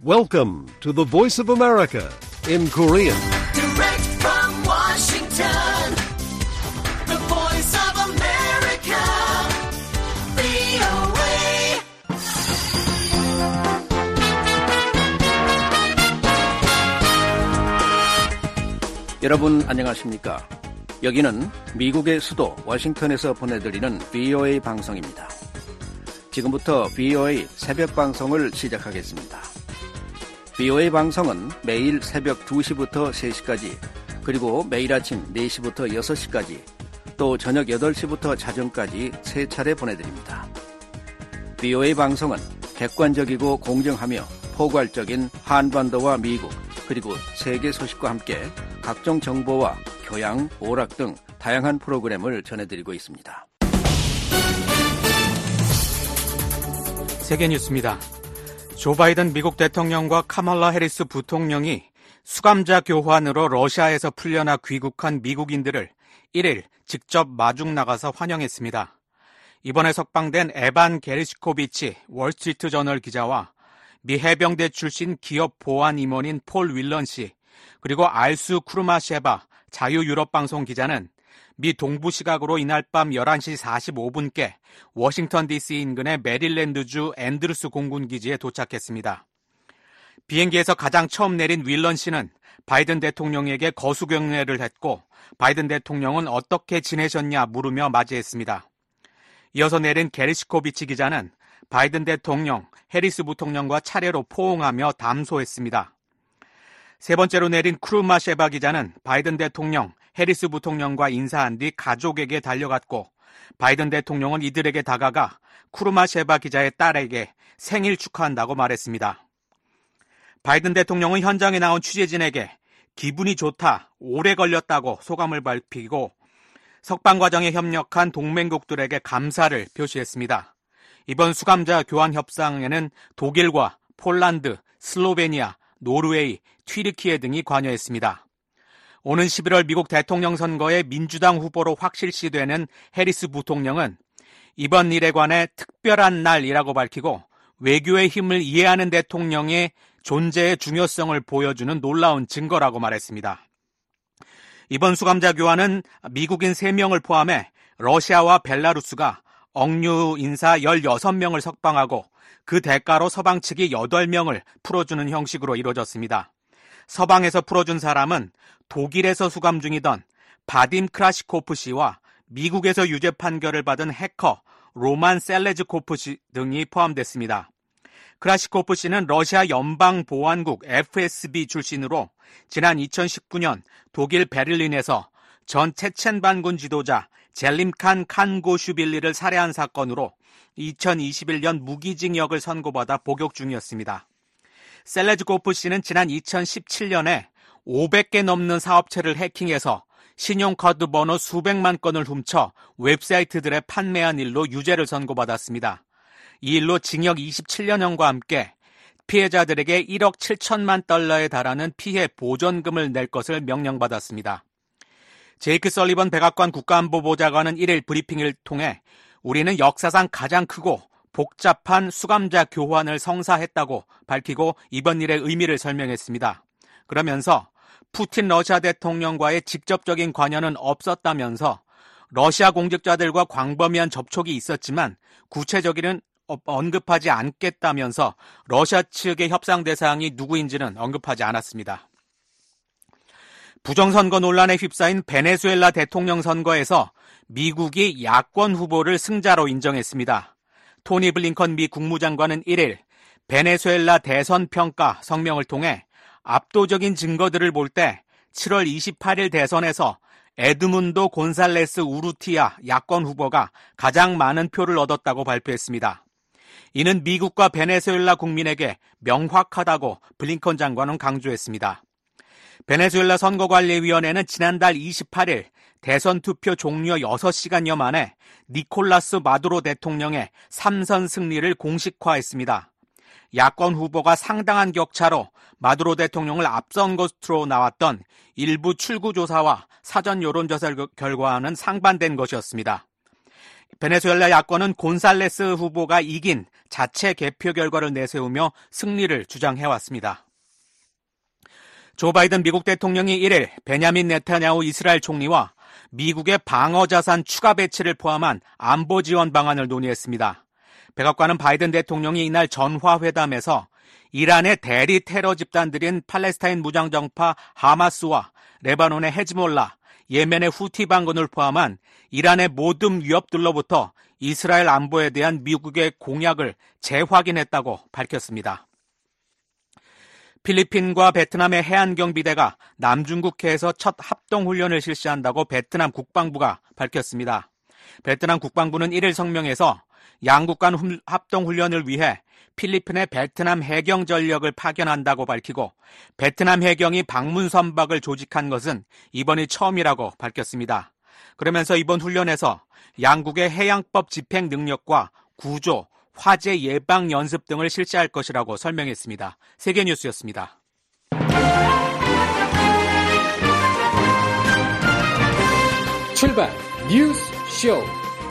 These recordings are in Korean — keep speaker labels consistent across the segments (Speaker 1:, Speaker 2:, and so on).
Speaker 1: Welcome to the Voice of America in Korean.
Speaker 2: Direct from Washington, the Voice of America, VOA.
Speaker 3: 여러분 안녕하십니까? 여기는 미국의 수도 워싱턴에서 보내드리는 VOA 방송입니다. 지금부터 VOA 새벽 방송을 시작하겠습니다. VOA 방송은 매일 새벽 2시부터 3시까지, 그리고 매일 아침 4시부터 6시까지, 또 저녁 8시부터 자정까지 3차례 보내드립니다. VOA 방송은 객관적이고 공정하며 포괄적인 한반도와 미국, 그리고 세계 소식과 함께 각종 정보와 교양, 오락 등 다양한 프로그램을 전해드리고 있습니다.
Speaker 4: 세계 뉴스입니다. 조 바이든 미국 대통령과 카멀라 해리스 부통령이 수감자 교환으로 러시아에서 풀려나 귀국한 미국인들을 1일 직접 마중 나가서 환영했습니다. 이번에 석방된 에반 게리시코비치 월스트리트 저널 기자와 미 해병대 출신 기업 보안 임원인 폴 윌런 씨, 그리고 알수 쿠르마셰바 자유유럽방송 기자는 미 동부 시각으로 이날 밤 11시 45분께 워싱턴 DC 인근의 메릴랜드주 앤드루스 공군기지에 도착했습니다. 비행기에서 가장 처음 내린 윌런 씨는 바이든 대통령에게 거수 경례를 했고, 바이든 대통령은 어떻게 지내셨냐 물으며 맞이했습니다. 이어서 내린 게리시코비치 기자는 바이든 대통령, 해리스 부통령과 차례로 포옹하며 담소했습니다. 세 번째로 내린 크루마셰바 기자는 바이든 대통령, 해리스 부통령과 인사한 뒤 가족에게 달려갔고, 바이든 대통령은 이들에게 다가가 크루마셰바 기자의 딸에게 생일 축하한다고 말했습니다. 바이든 대통령은 현장에 나온 취재진에게 기분이 좋다, 오래 걸렸다고 소감을 밝히고 석방 과정에 협력한 동맹국들에게 감사를 표시했습니다. 이번 수감자 교환 협상에는 독일과 폴란드, 슬로베니아, 노르웨이, 튀르키예 등이 관여했습니다. 오는 11월 미국 대통령 선거에 민주당 후보로 확실시되는 해리스 부통령은 이번 일에 관해 특별한 날이라고 밝히고, 외교의 힘을 이해하는 대통령의 존재의 중요성을 보여주는 놀라운 증거라고 말했습니다. 이번 수감자 교환은 미국인 3명을 포함해 러시아와 벨라루스가 억류 인사 16명을 석방하고 그 대가로 서방 측이 8명을 풀어주는 형식으로 이루어졌습니다. 서방에서 풀어준 사람은 독일에서 수감 중이던 바딤 크라시코프 씨와 미국에서 유죄 판결을 받은 해커 로만 셀레즈코프 씨 등이 포함됐습니다. 크라시코프 씨는 러시아 연방보안국 FSB 출신으로 지난 2019년 독일 베를린에서 전 체첸 반군 지도자 젤림칸 칸고슈빌리를 살해한 사건으로 2021년 무기징역을 선고받아 복역 중이었습니다. 셀레즈코프 씨는 지난 2017년에 500개 넘는 사업체를 해킹해서 신용카드 번호 수백만 건을 훔쳐 웹사이트들에 판매한 일로 유죄를 선고받았습니다. 이 일로 징역 27년형과 함께 피해자들에게 1억 7천만 달러에 달하는 피해 보전금을 낼 것을 명령받았습니다. 제이크 설리번 백악관 국가안보보좌관은 1일 브리핑을 통해 우리는 역사상 가장 크고 복잡한 수감자 교환을 성사했다고 밝히고 이번 일의 의미를 설명했습니다. 그러면서 푸틴 러시아 대통령과의 직접적인 관여는 없었다면서 러시아 공직자들과 광범위한 접촉이 있었지만 구체적인 언급하지 않겠다면서 러시아 측의 협상 대상이 누구인지는 언급하지 않았습니다. 부정선거 논란에 휩싸인 베네수엘라 대통령 선거에서 미국이 야권 후보를 승자로 인정했습니다. 토니 블링컨 미 국무장관은 1일 베네수엘라 대선 평가 성명을 통해 압도적인 증거들을 볼 때 7월 28일 대선에서 에드문도 곤살레스 우르티아 야권 후보가 가장 많은 표를 얻었다고 발표했습니다. 이는 미국과 베네수엘라 국민에게 명확하다고 블링컨 장관은 강조했습니다. 베네수엘라 선거관리위원회는 지난달 28일 대선 투표 종료 6시간여 만에 니콜라스 마두로 대통령의 3선 승리를 공식화했습니다. 야권 후보가 상당한 격차로 마두로 대통령을 앞선 것으로 나왔던 일부 출구조사와 사전 여론조사 결과와는 상반된 것이었습니다. 베네수엘라 야권은 곤살레스 후보가 이긴 자체 개표 결과를 내세우며 승리를 주장해왔습니다. 조 바이든 미국 대통령이 1일 베냐민 네타냐후 이스라엘 총리와 미국의 방어자산 추가 배치를 포함한 안보 지원 방안을 논의했습니다. 백악관은 바이든 대통령이 이날 전화회담에서 이란의 대리 테러 집단들인 팔레스타인 무장정파 하마스와 레바논의 헤즈몰라, 예멘의 후티 반군을 포함한 이란의 모든 위협들로부터 이스라엘 안보에 대한 미국의 공약을 재확인했다고 밝혔습니다. 필리핀과 베트남의 해안경비대가 남중국해에서 첫 합동훈련을 실시한다고 베트남 국방부가 밝혔습니다. 베트남 국방부는 1일 성명에서 양국 간 합동훈련을 위해 필리핀의 베트남 해경 전력을 파견한다고 밝히고 베트남 해경이 방문 선박을 조직한 것은 이번이 처음이라고 밝혔습니다. 그러면서 이번 훈련에서 양국의 해양법 집행 능력과 구조, 화재 예방 연습 등을 실시할 것이라고 설명했습니다. 세계뉴스였습니다.
Speaker 5: 출발 뉴스 쇼.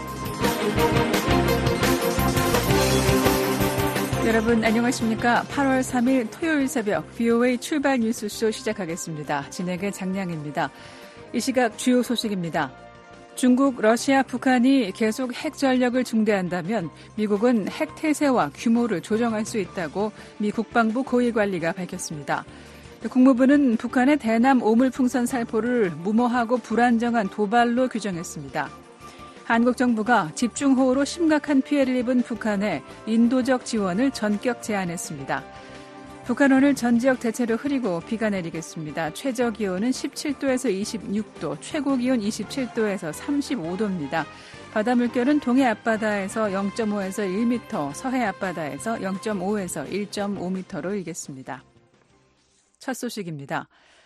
Speaker 6: 여러분 안녕하십니까? 8월 3일 토요일 새벽 VOA 출발 뉴스쇼 시작하겠습니다. 진행의 장량입니다. 이 시각 주요 소식입니다. 중국, 러시아, 북한이 계속 핵 전력을 증대한다면 미국은 핵 태세와 규모를 조정할 수 있다고 미 국방부 고위관리가 밝혔습니다. 국무부는 북한의 대남 오물풍선 살포를 무모하고 불안정한 도발로 규정했습니다. 한국 정부가 집중호우로 심각한 피해를 입은 북한에 인도적 지원을 전격 제안했습니다. 북한 오늘 전 지역 대체로 흐리고 비가 내리겠습니다. 최저 기온은 17도에서 26도, 최고 기온 27도에서 35도입니다. 바다 물결은 동해 앞바다에서 0.5에서 1m, 서해 앞바다에서 0.5에서 1.5m로 일겠습니다. 첫 소식입니다.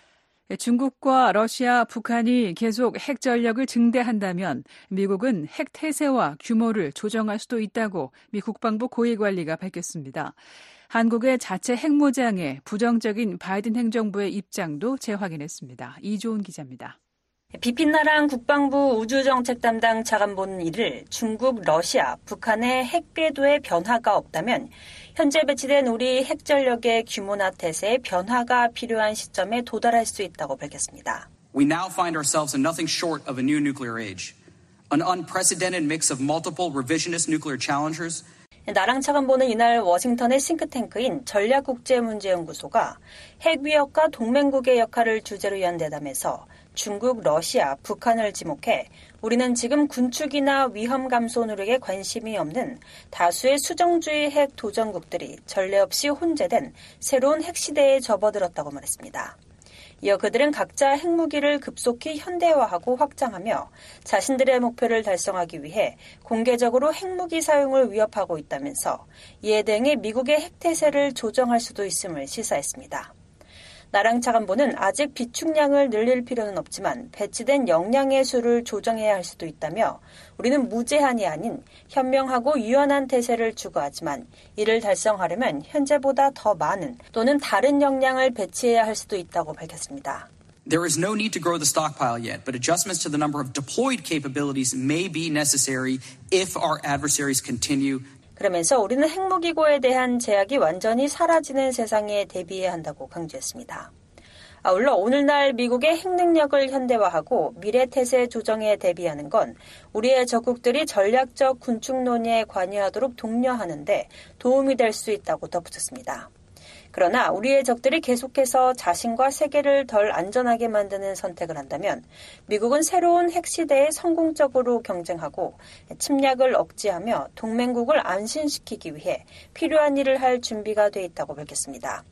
Speaker 6: 중국과 러시아, 북한이 계속 핵 전력을 증대한다면 미국은 핵 태세와 규모를 조정할 수도 있다고 미 국방부 고위관리가 밝혔습니다. 한국의 자체 핵무장에 부정적인 바이든 행정부의 입장도 재확인했습니다. 이조은 기자입니다.
Speaker 7: 비핀나랑 국방부 우주정책 담당 차관보는 이를 중국, 러시아, 북한의 핵 궤도에 변화가 없다면 현재 배치된 우리 핵전력의 규모나 태세에 변화가 필요한 시점에 도달할 수 있다고 밝혔습니다.
Speaker 8: We now find ourselves in nothing short of a new nuclear age. An unprecedented mix of multiple revisionist nuclear challengers.
Speaker 7: 나랑 차관보는 이날 워싱턴의 싱크탱크인 전략국제문제연구소가 핵위협과 동맹국의 역할을 주제로 연 대담에서 중국, 러시아, 북한을 지목해 우리는 지금 군축이나 위험 감소 노력에 관심이 없는 다수의 수정주의 핵 도전국들이 전례 없이 혼재된 새로운 핵시대에 접어들었다고 말했습니다. 이어 그들은 각자 핵무기를 급속히 현대화하고 확장하며 자신들의 목표를 달성하기 위해 공개적으로 핵무기 사용을 위협하고 있다면서 이에 대응해 미국의 핵태세를 조정할 수도 있음을 시사했습니다. 나랑 차관보는 아직 비축량을 늘릴 필요는 없지만 배치된 역량의 수를 조정해야 할 수도 있다며 우리는 무제한이 아닌 현명하고 유연한 태세를 추구하지만 이를 달성하려면 현재보다 더 많은 또는 다른 역량을 배치해야 할 수도 있다고 밝혔습니다.
Speaker 8: There is no need to grow the stockpile yet, but adjustments to the number of deployed capabilities may be necessary if our adversaries continue.
Speaker 7: 그러면서 우리는 핵무기고에 대한 제약이 완전히 사라지는 세상에 대비해야 한다고 강조했습니다. 아울러 오늘날 미국의 핵능력을 현대화하고 미래태세 조정에 대비하는 건 우리의 적국들이 전략적 군축 논의에 관여하도록 독려하는 데 도움이 될 수 있다고 덧붙였습니다. 그러나 우리의 적들이 계속해서 자신과 세계를 덜 안전하게 만드는 선택을 한다면 미국은 새로운 핵시대에 성공적으로 경쟁하고 침략을 억제하며 동맹국을 안심시키기 위해 필요한 일을 할 준비가 돼 있다고 밝혔습니다.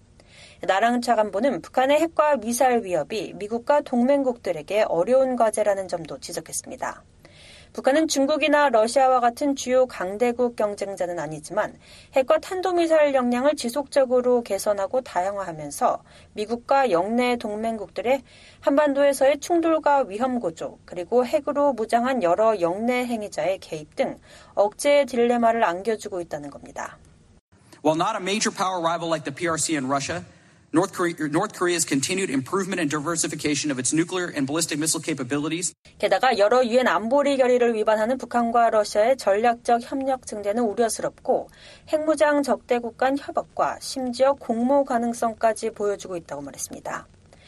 Speaker 7: 나랑 차관보는 북한의 핵과 미사일 위협이 미국과 동맹국들에게 어려운 과제라는 점도 지적했습니다. 북한은 중국이나 러시아와 같은 주요 강대국 경쟁자는 아니지만 핵과 탄도미사일 역량을 지속적으로 개선하고 다양화하면서 미국과 영내 동맹국들의 한반도에서의 충돌과 위험 고조, 그리고 핵으로 무장한 여러 영내 행위자의 개입 등 억제의 딜레마를 안겨주고 있다는 겁니다.
Speaker 8: While not a major power rival like the PRC and Russia, North Korea's continued improvement and diversification of its nuclear and ballistic missile capabilities.
Speaker 7: 게다가 여러 유엔 안보리 결의를 위반하는 북한과 러시아의 전략적 협력 증대는 우려스럽고 핵무장 적대국 간 협업과 심지어 공모 가능성까지 보여주고 있다고 말했습니다.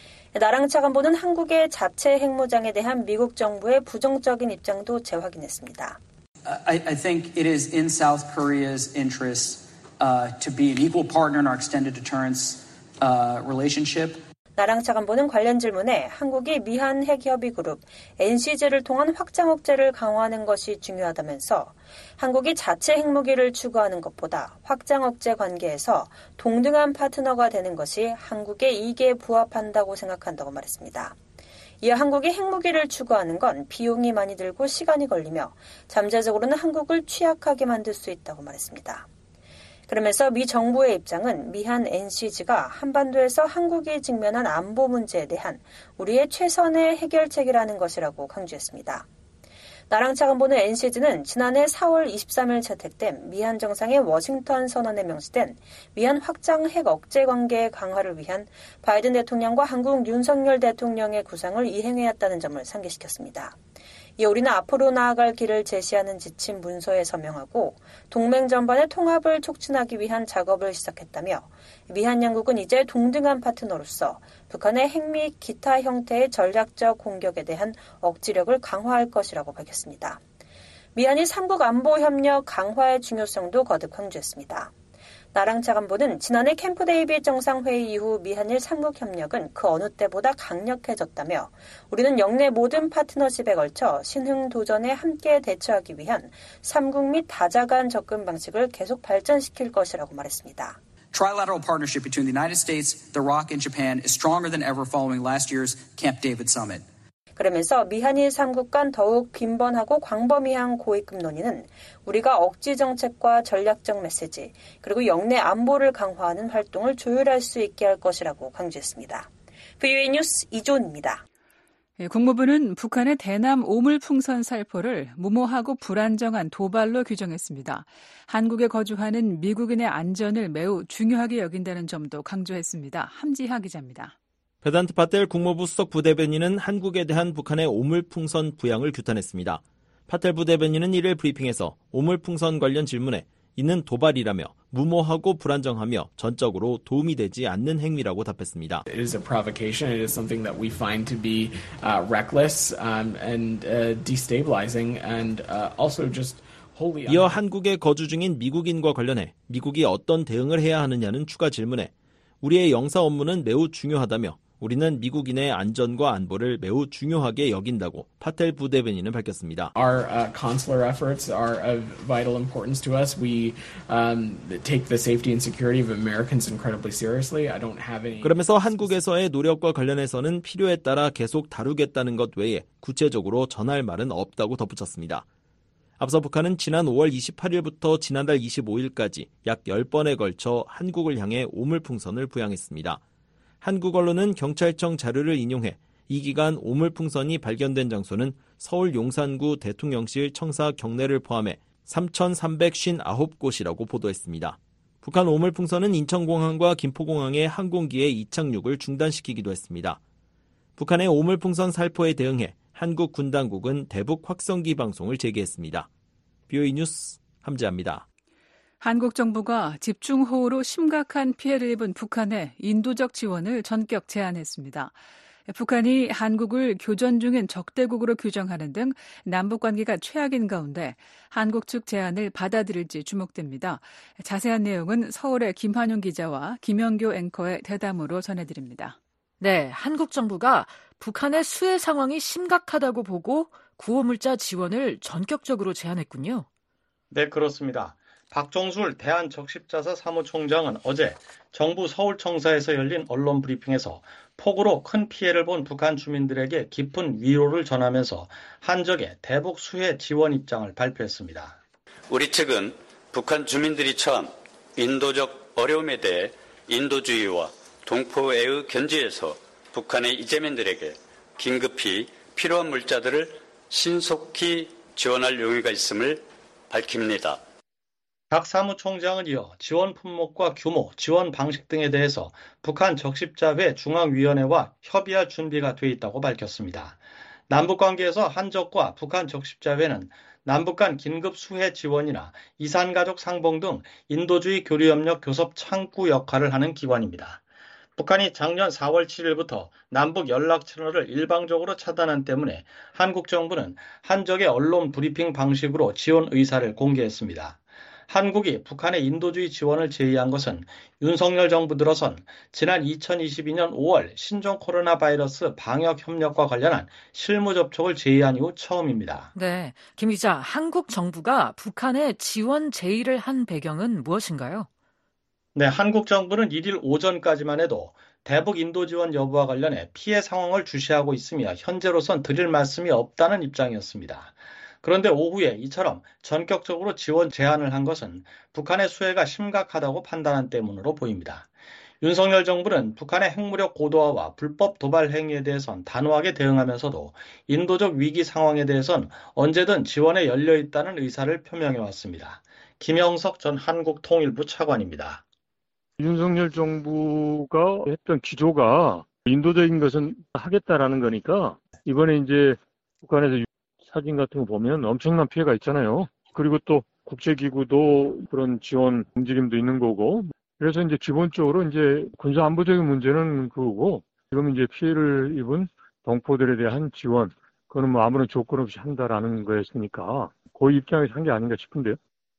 Speaker 7: 나랑 차관보는 한국의 자체 핵무장에 대한 미국 정부의 부정적인 입장도 재확인했습니다.
Speaker 8: I think it is in South Korea's interest to be an equal partner in our extended deterrence relationship.
Speaker 7: 나랑 차관보는 관련 질문에 한국이 미한 핵협의그룹 NCG를 통한 확장 억제를 강화하는 것이 중요하다면서 한국이 자체 핵무기를 추구하는 것보다 확장 억제 관계에서 동등한 파트너가 되는 것이 한국의 이익에 부합한다고 생각한다고 말했습니다. 이어 한국이 핵무기를 추구하는 건 비용이 많이 들고 시간이 걸리며 잠재적으로는 한국을 취약하게 만들 수 있다고 말했습니다. 그러면서 미 정부의 입장은 미한 NCG가 한반도에서 한국이 직면한 안보 문제에 대한 우리의 최선의 해결책이라는 것이라고 강조했습니다. 나랑 차관보는 NCG는 지난해 4월 23일 채택된 미한 정상의 워싱턴 선언에 명시된 미한 확장 핵 억제 관계 강화를 위한 바이든 대통령과 한국 윤석열 대통령의 구상을 이행해왔다는 점을 상기시켰습니다. 이어 우리는 앞으로 나아갈 길을 제시하는 지침 문서에 서명하고 동맹 전반의 통합을 촉진하기 위한 작업을 시작했다며 미한 양국은 이제 동등한 파트너로서 북한의 핵 및 기타 형태의 전략적 공격에 대한 억지력을 강화할 것이라고 밝혔습니다. 미한이 삼국 안보 협력 강화의 중요성도 거듭 강조했습니다. 나랑 차관보는 지난해 캠프 데이빗 정상회의 이후 미한일 삼국 협력은 그 어느 때보다 강력해졌다며 우리는 영내 모든 파트너십에 걸쳐 신흥 도전에 함께 대처하기 위한 삼국 및 다자 간 접근 방식을 계속 발전시킬 것이라고 말했습니다.
Speaker 8: Trilateral partnership between the United States, the ROC, and Japan is stronger than ever following last year's Camp David summit.
Speaker 7: 그러면서 미한일 3국 간 더욱 빈번하고 광범위한 고위급 논의는 우리가 억지 정책과 전략적 메시지 그리고 영내 안보를 강화하는 활동을 조율할 수 있게 할 것이라고 강조했습니다. VOA 뉴스 이조은입니다.
Speaker 6: 국무부는 북한의 대남 오물풍선 살포를 무모하고 불안정한 도발로 규정했습니다. 한국에 거주하는 미국인의 안전을 매우 중요하게 여긴다는 점도 강조했습니다. 함지하 기자입니다.
Speaker 9: 베단트 파텔 국무부 수석 부대변인은 한국에 대한 북한의 오물풍선 부양을 규탄했습니다. 파텔 부대변인은 1일 브리핑에서 오물풍선 관련 질문에 이는 도발이라며 무모하고 불안정하며 전적으로 도움이 되지 않는 행위라고 답했습니다.
Speaker 10: It is a provocation. It is something that we find to be reckless and destabilizing and also just wholly.
Speaker 9: 이어 한국에 거주 중인 미국인과 관련해 미국이 어떤 대응을 해야 하느냐는 추가 질문에 우리의 영사 업무는 매우 중요하다며 우리는 미국인의 안전과 안보를 매우 중요하게 여긴다고 파텔 부대변인은 밝혔습니다.
Speaker 10: Our consular efforts are of vital importance to us. We take the safety and security of Americans incredibly seriously. I don't have any.
Speaker 9: 그러면서 한국에서의 노력과 관련해서는 필요에 따라 계속 다루겠다는 것 외에 구체적으로 전할 말은 없다고 덧붙였습니다. 앞서 북한은 지난 5월 28일부터 지난달 25일까지 약 10번에 걸쳐 한국을 향해 오물풍선을 부양했습니다. 한국 언론은 경찰청 자료를 인용해 이 기간 오물풍선이 발견된 장소는 서울 용산구 대통령실 청사 경내를 포함해 3,359곳이라고 보도했습니다. 북한 오물풍선은 인천공항과 김포공항의 항공기의 이착륙을 중단시키기도 했습니다. 북한의 오물풍선 살포에 대응해 한국 군 당국은 대북 확성기 방송을 재개했습니다. VOA 뉴스 함지아입니다.
Speaker 6: 한국 정부가 집중호우로 심각한 피해를 입은 북한에 인도적 지원을 전격 제안했습니다. 북한이 한국을 교전 중인 적대국으로 규정하는 등 남북관계가 최악인 가운데 한국 측 제안을 받아들일지 주목됩니다. 자세한 내용은 서울의 김환용 기자와 김영교 앵커의 대담으로 전해드립니다.
Speaker 11: 네, 한국 정부가 북한의 수해 상황이 심각하다고 보고 구호물자 지원을 전격적으로 제안했군요.
Speaker 12: 네, 그렇습니다. 박종술 대한적십자사 사무총장은 어제 정부 서울청사에서 열린 언론 브리핑에서 폭우로 큰 피해를 본 북한 주민들에게 깊은 위로를 전하면서 한적의 대북 수해 지원 입장을 발표했습니다.
Speaker 13: 우리 측은 북한 주민들이 처한 인도적 어려움에 대해 인도주의와 동포애의 견지에서 북한의 이재민들에게 긴급히 필요한 물자들을 신속히 지원할 용의가 있음을 밝힙니다.
Speaker 12: 각 사무총장은 이어 지원 품목과 규모, 지원 방식 등에 대해서 북한 적십자회 중앙위원회와 협의할 준비가 돼 있다고 밝혔습니다. 남북관계에서 한적과 북한 적십자회는 남북 간 긴급 수해 지원이나 이산가족 상봉 등 인도주의 교류협력 교섭 창구 역할을 하는 기관입니다. 북한이 작년 4월 7일부터 남북 연락 채널을 일방적으로 차단한 때문에 한국 정부는 한적의 언론 브리핑 방식으로 지원 의사를 공개했습니다. 한국이 북한의 인도주의 지원을 제의한 것은 윤석열 정부 들어선 지난 2022년 5월 신종 코로나 바이러스 방역 협력과 관련한 실무 접촉을 제의한 이후 처음입니다.
Speaker 11: 네, 김 기자, 한국 정부가 북한에 지원 제의를 한 배경은 무엇인가요?
Speaker 12: 네, 한국 정부는 1일 오전까지만 해도 대북 인도 지원 여부와 관련해 피해 상황을 주시하고 있으며 현재로선 드릴 말씀이 없다는 입장이었습니다. 그런데 오후에 이처럼 전격적으로 지원 제안을 한 것은 북한의 수해가 심각하다고 판단한 때문으로 보입니다. 윤석열 정부는 북한의 핵무력 고도화와 불법 도발 행위에 대해선 단호하게 대응하면서도 인도적 위기 상황에 대해선 언제든 지원에 열려 있다는 의사를 표명해 왔습니다. 김영석 전 한국통일부 차관입니다.
Speaker 14: 윤석열 정부가 했던 기조가 인도적인 것은 하겠다라는 거니까 이번에 이제 북한에서 사진 같은 거 보면 엄청난 피해가 있잖아요. 그리고 또 국제기구도 그런 지원 움직임도 있는 거고. 그래서 이제 기본적으로 이제 군사안보적인 문제는 그거고, 지금 이제 피해를 입은 동포들에 대한 지원, 그거는 뭐 아무런 조건 없이 한다라는 거였으니까 그 입장에서 한 게 아닌가 싶은데요.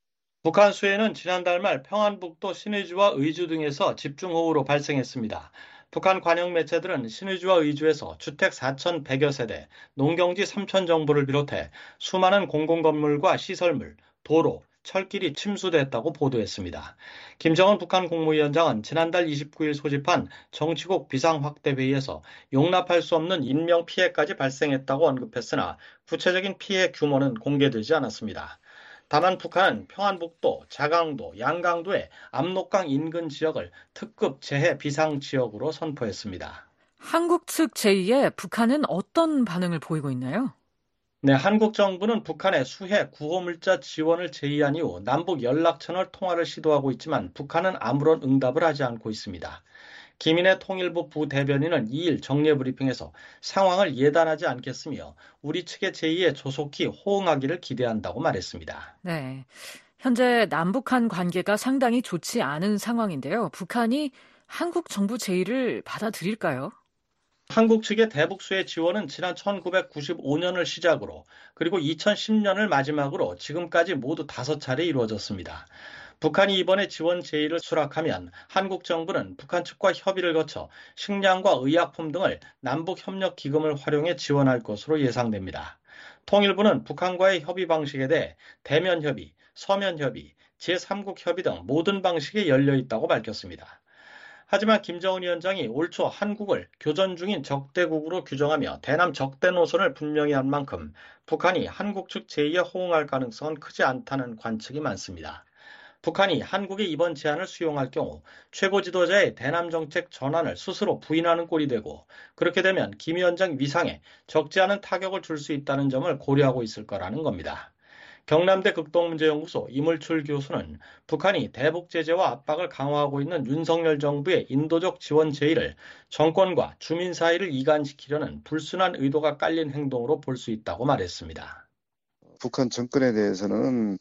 Speaker 12: 북한 수해는 지난달 말 평안북도 신의주와 의주 등에서 집중호우로 발생했습니다. 북한 관영 매체들은 신의주와 의주에서 주택 4,100여 세대, 농경지 3,000 정보를 비롯해 수많은 공공건물과 시설물, 도로, 철길이 침수됐다고 보도했습니다. 김정은 북한 국무위원장은 지난달 29일 소집한 정치국 비상확대회의에서 용납할 수 없는 인명피해까지 발생했다고 언급했으나 구체적인 피해 규모는 공개되지 않았습니다. 다만 북한은 평안북도, 자강도, 양강도의 압록강 인근 지역을 특급 재해 비상 지역으로 선포했습니다.
Speaker 11: 한국 측 제의에 북한은 어떤 반응을 보이고 있나요?
Speaker 12: 네, 한국 정부는 북한의 수해 구호물자 지원을 제의한 이후 남북 연락처널 통화를 시도하고 있지만 북한은 아무런 응답을 하지 않고 있습니다. 김인혜 통일부 부대변인은 2일 정례브리핑에서 상황을 예단하지 않겠으며 우리 측의 제의에 조속히 호응하기를 기대한다고 말했습니다.
Speaker 11: 네, 현재 남북한 관계가 상당히 좋지 않은 상황인데요. 북한이 한국 정부 제의를 받아들일까요?
Speaker 12: 한국 측의 대북 수해 지원은 지난 1995년을 시작으로 그리고 2010년을 마지막으로 지금까지 모두 5차례 이루어졌습니다. 북한이 이번에 지원 제의를 수락하면 한국 정부는 북한 측과 협의를 거쳐 식량과 의약품 등을 남북협력기금을 활용해 지원할 것으로 예상됩니다. 통일부는 북한과의 협의 방식에 대해 대면협의, 서면협의, 제3국 협의 등 모든 방식에 열려 있다고 밝혔습니다. 하지만 김정은 위원장이 올 초 한국을 교전 중인 적대국으로 규정하며 대남 적대 노선을 분명히 한 만큼 북한이 한국 측 제의에 호응할 가능성은 크지 않다는 관측이 많습니다. 북한이 한국의 이번 제안을 수용할 경우 최고 지도자의 대남 정책 전환을 스스로 부인하는 꼴이 되고 그렇게 되면 김 위원장 위상에 적지 않은 타격을 줄 수 있다는 점을 고려하고 있을 거라는 겁니다. 경남대 극동문제연구소 이물출 교수는 북한이 대북 제재와 압박을 강화하고 있는 윤석열 정부의 인도적 지원 제의를 정권과 주민 사이를 이간시키려는 불순한 의도가 깔린 행동으로 볼 수 있다고 말했습니다.
Speaker 15: 북한 정권에 대해서는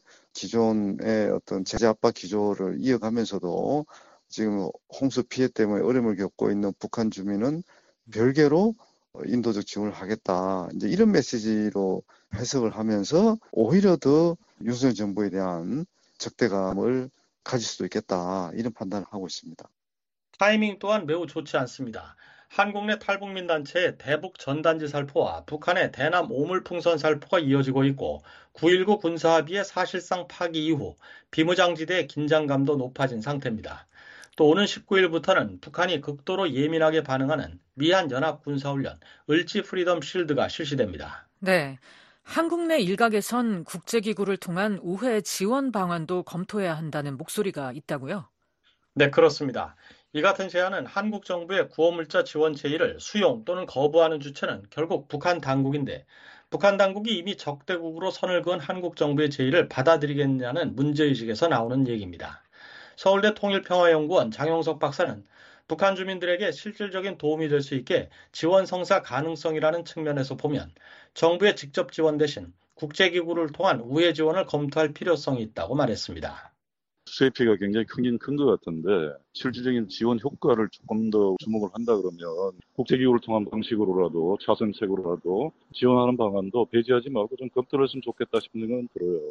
Speaker 15: 기존의 어떤 제재 압박 기조를 이어가면서도 지금 홍수 피해 때문에 어려움을 겪고 있는 북한 주민은 별개로 인도적 지원을 하겠다. 이제 이런 메시지로 해석을 하면서 오히려 더 윤석열 정부에 대한 적대감을 가질 수도 있겠다. 이런 판단을 하고 있습니다.
Speaker 12: 타이밍 또한 매우 좋지 않습니다. 한국 내 탈북민 단체의 대북 전단지 살포와 북한의 대남 오물풍선 살포가 이어지고 있고 9.19 군사합의의 사실상 파기 이후 비무장지대의 긴장감도 높아진 상태입니다. 또 오는 19일부터는 북한이 극도로 예민하게 반응하는 미한연합군사훈련 을지 프리덤 실드가 실시됩니다.
Speaker 11: 네, 한국 내 일각에선 국제기구를 통한 우회 지원 방안도 검토해야 한다는 목소리가 있다고요?
Speaker 12: 네, 그렇습니다. 이 같은 제안은 한국 정부의 구호물자 지원 제의를 수용 또는 거부하는 주체는 결국 북한 당국인데 북한 당국이 이미 적대국으로 선을 그은 한국 정부의 제의를 받아들이겠냐는 문제의식에서 나오는 얘기입니다. 서울대 통일평화연구원 장용석 박사는 북한 주민들에게 실질적인 도움이 될 수 있게 지원 성사 가능성이라는 측면에서 보면 정부의 직접 지원 대신 국제기구를 통한 우회 지원을 검토할 필요성이 있다고 말했습니다.
Speaker 16: 수혜 피해가 굉장히 크긴 큰 것 같은데 실질적인 지원 효과를 조금 더 주목을 한다 그러면 국제기구를 통한 방식으로라도 차선책으로라도 지원하는 방안도 배제하지 말고 좀 검토를 했으면 좋겠다 싶은 생각은 들어요.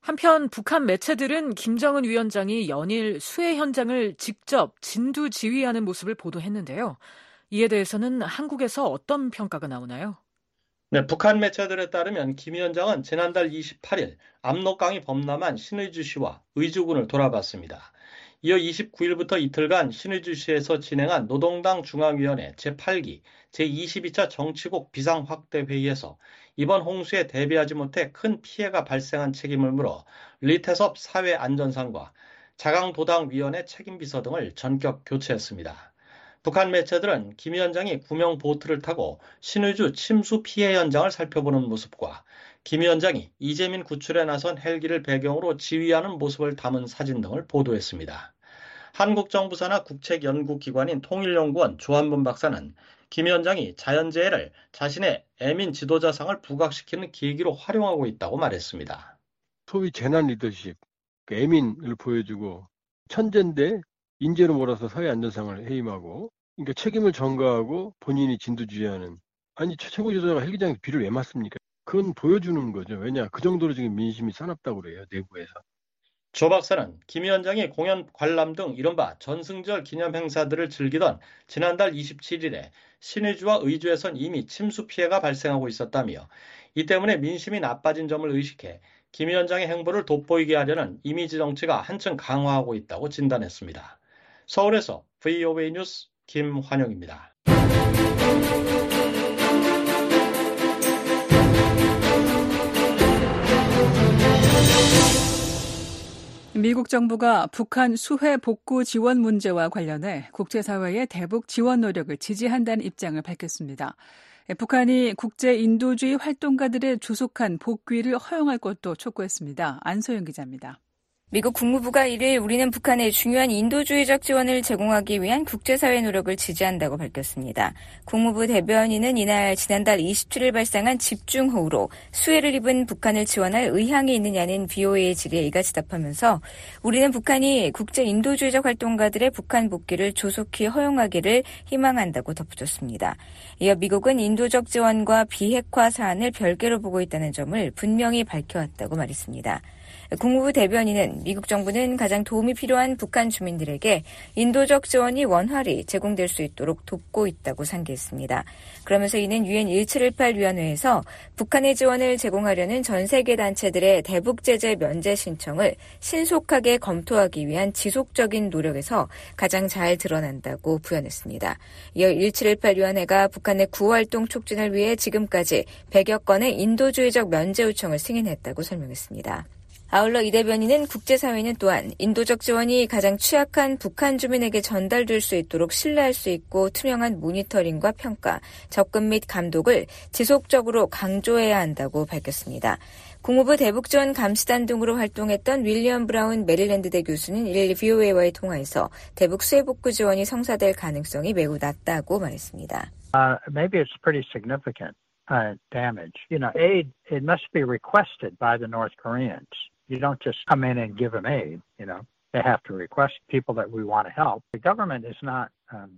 Speaker 11: 한편 북한 매체들은 김정은 위원장이 연일 수해 현장을 직접 진두 지휘하는 모습을 보도했는데요. 이에 대해서는 한국에서 어떤 평가가 나오나요?
Speaker 12: 네, 북한 매체들에 따르면 김 위원장은 지난달 28일 압록강이 범람한 신의주시와 의주군을 돌아봤습니다. 이어 29일부터 이틀간 신의주시에서 진행한 노동당 중앙위원회 제8기 제22차 정치국 비상확대회의에서 이번 홍수에 대비하지 못해 큰 피해가 발생한 책임을 물어 리태섭 사회안전상과 자강도당위원회 책임비서 등을 전격 교체했습니다. 북한 매체들은 김 위원장이 구명 보트를 타고 신의주 침수 피해 현장을 살펴보는 모습과 김 위원장이 이재민 구출에 나선 헬기를 배경으로 지휘하는 모습을 담은 사진 등을 보도했습니다. 한국 정부 산하 국책연구기관인 통일연구원 조한분 박사는 김 위원장이 자연재해를 자신의 애민 지도자상을 부각시키는 계기로 활용하고 있다고 말했습니다.
Speaker 17: 소위 재난 리더십, 애민을 보여주고 천재인데 인재로 몰아서 사회안전상을 해임하고 그러니까 책임을 전가하고 본인이 진두지휘하는 아니 최고 지도자가 헬기장에서 비를 왜 맞습니까? 그건 보여주는 거죠. 왜냐 그 정도로 지금 민심이 사납다고 그래요. 내부에서.
Speaker 12: 조 박사는 김 위원장이 공연 관람 등 이른바 전승절 기념 행사들을 즐기던 지난달 27일에 신의주와 의주에선 이미 침수 피해가 발생하고 있었다며 이 때문에 민심이 나빠진 점을 의식해 김 위원장의 행보를 돋보이게 하려는 이미지 정치가 한층 강화하고 있다고 진단했습니다. 서울에서 VOA 뉴스 김환영입니다.
Speaker 6: 미국 정부가 북한 수해 복구 지원 문제와 관련해 국제사회의 대북 지원 노력을 지지한다는 입장을 밝혔습니다. 북한이 국제 인도주의 활동가들의 조속한 복귀를 허용할 것도 촉구했습니다. 안소영 기자입니다.
Speaker 18: 미국 국무부가 이를 우리는 북한에 중요한 인도주의적 지원을 제공하기 위한 국제사회 노력을 지지한다고 밝혔습니다. 국무부 대변인은 이날 지난달 27일 발생한 집중호우로 수해를 입은 북한을 지원할 의향이 있느냐는 VOA의 질의에 이같이 답하면서 우리는 북한이 국제 인도주의적 활동가들의 북한 복귀를 조속히 허용하기를 희망한다고 덧붙였습니다. 이어 미국은 인도적 지원과 비핵화 사안을 별개로 보고 있다는 점을 분명히 밝혀왔다고 말했습니다. 국무부 대변인은 미국 정부는 가장 도움이 필요한 북한 주민들에게 인도적 지원이 원활히 제공될 수 있도록 돕고 있다고 상기했습니다. 그러면서 이는 UN 1718위원회에서 북한의 지원을 제공하려는 전 세계 단체들의 대북 제재 면제 신청을 신속하게 검토하기 위한 지속적인 노력에서 가장 잘 드러난다고 부연했습니다. 이어 1718위원회가 북한의 구호활동 촉진을 위해 지금까지 100여 건의 인도주의적 면제 요청을 승인했다고 설명했습니다. 아울러 이 대변인은 국제사회는 또한 인도적 지원이 가장 취약한 북한 주민에게 전달될 수 있도록 신뢰할 수 있고 투명한 모니터링과 평가, 접근 및 감독을 지속적으로 강조해야 한다고 밝혔습니다. 국무부 대북지원 감시단 등으로 활동했던 윌리엄 브라운 메릴랜드대 교수는 이를 VOA와의 통화에서 대북 수해복구 지원이 성사될 가능성이 매우 낮다고 말했습니다.
Speaker 19: Maybe it's pretty significant damage. Aid, it must be requested by the North Koreans. You don't just come in and give them aid, They have to request people that we want to help. The government is not...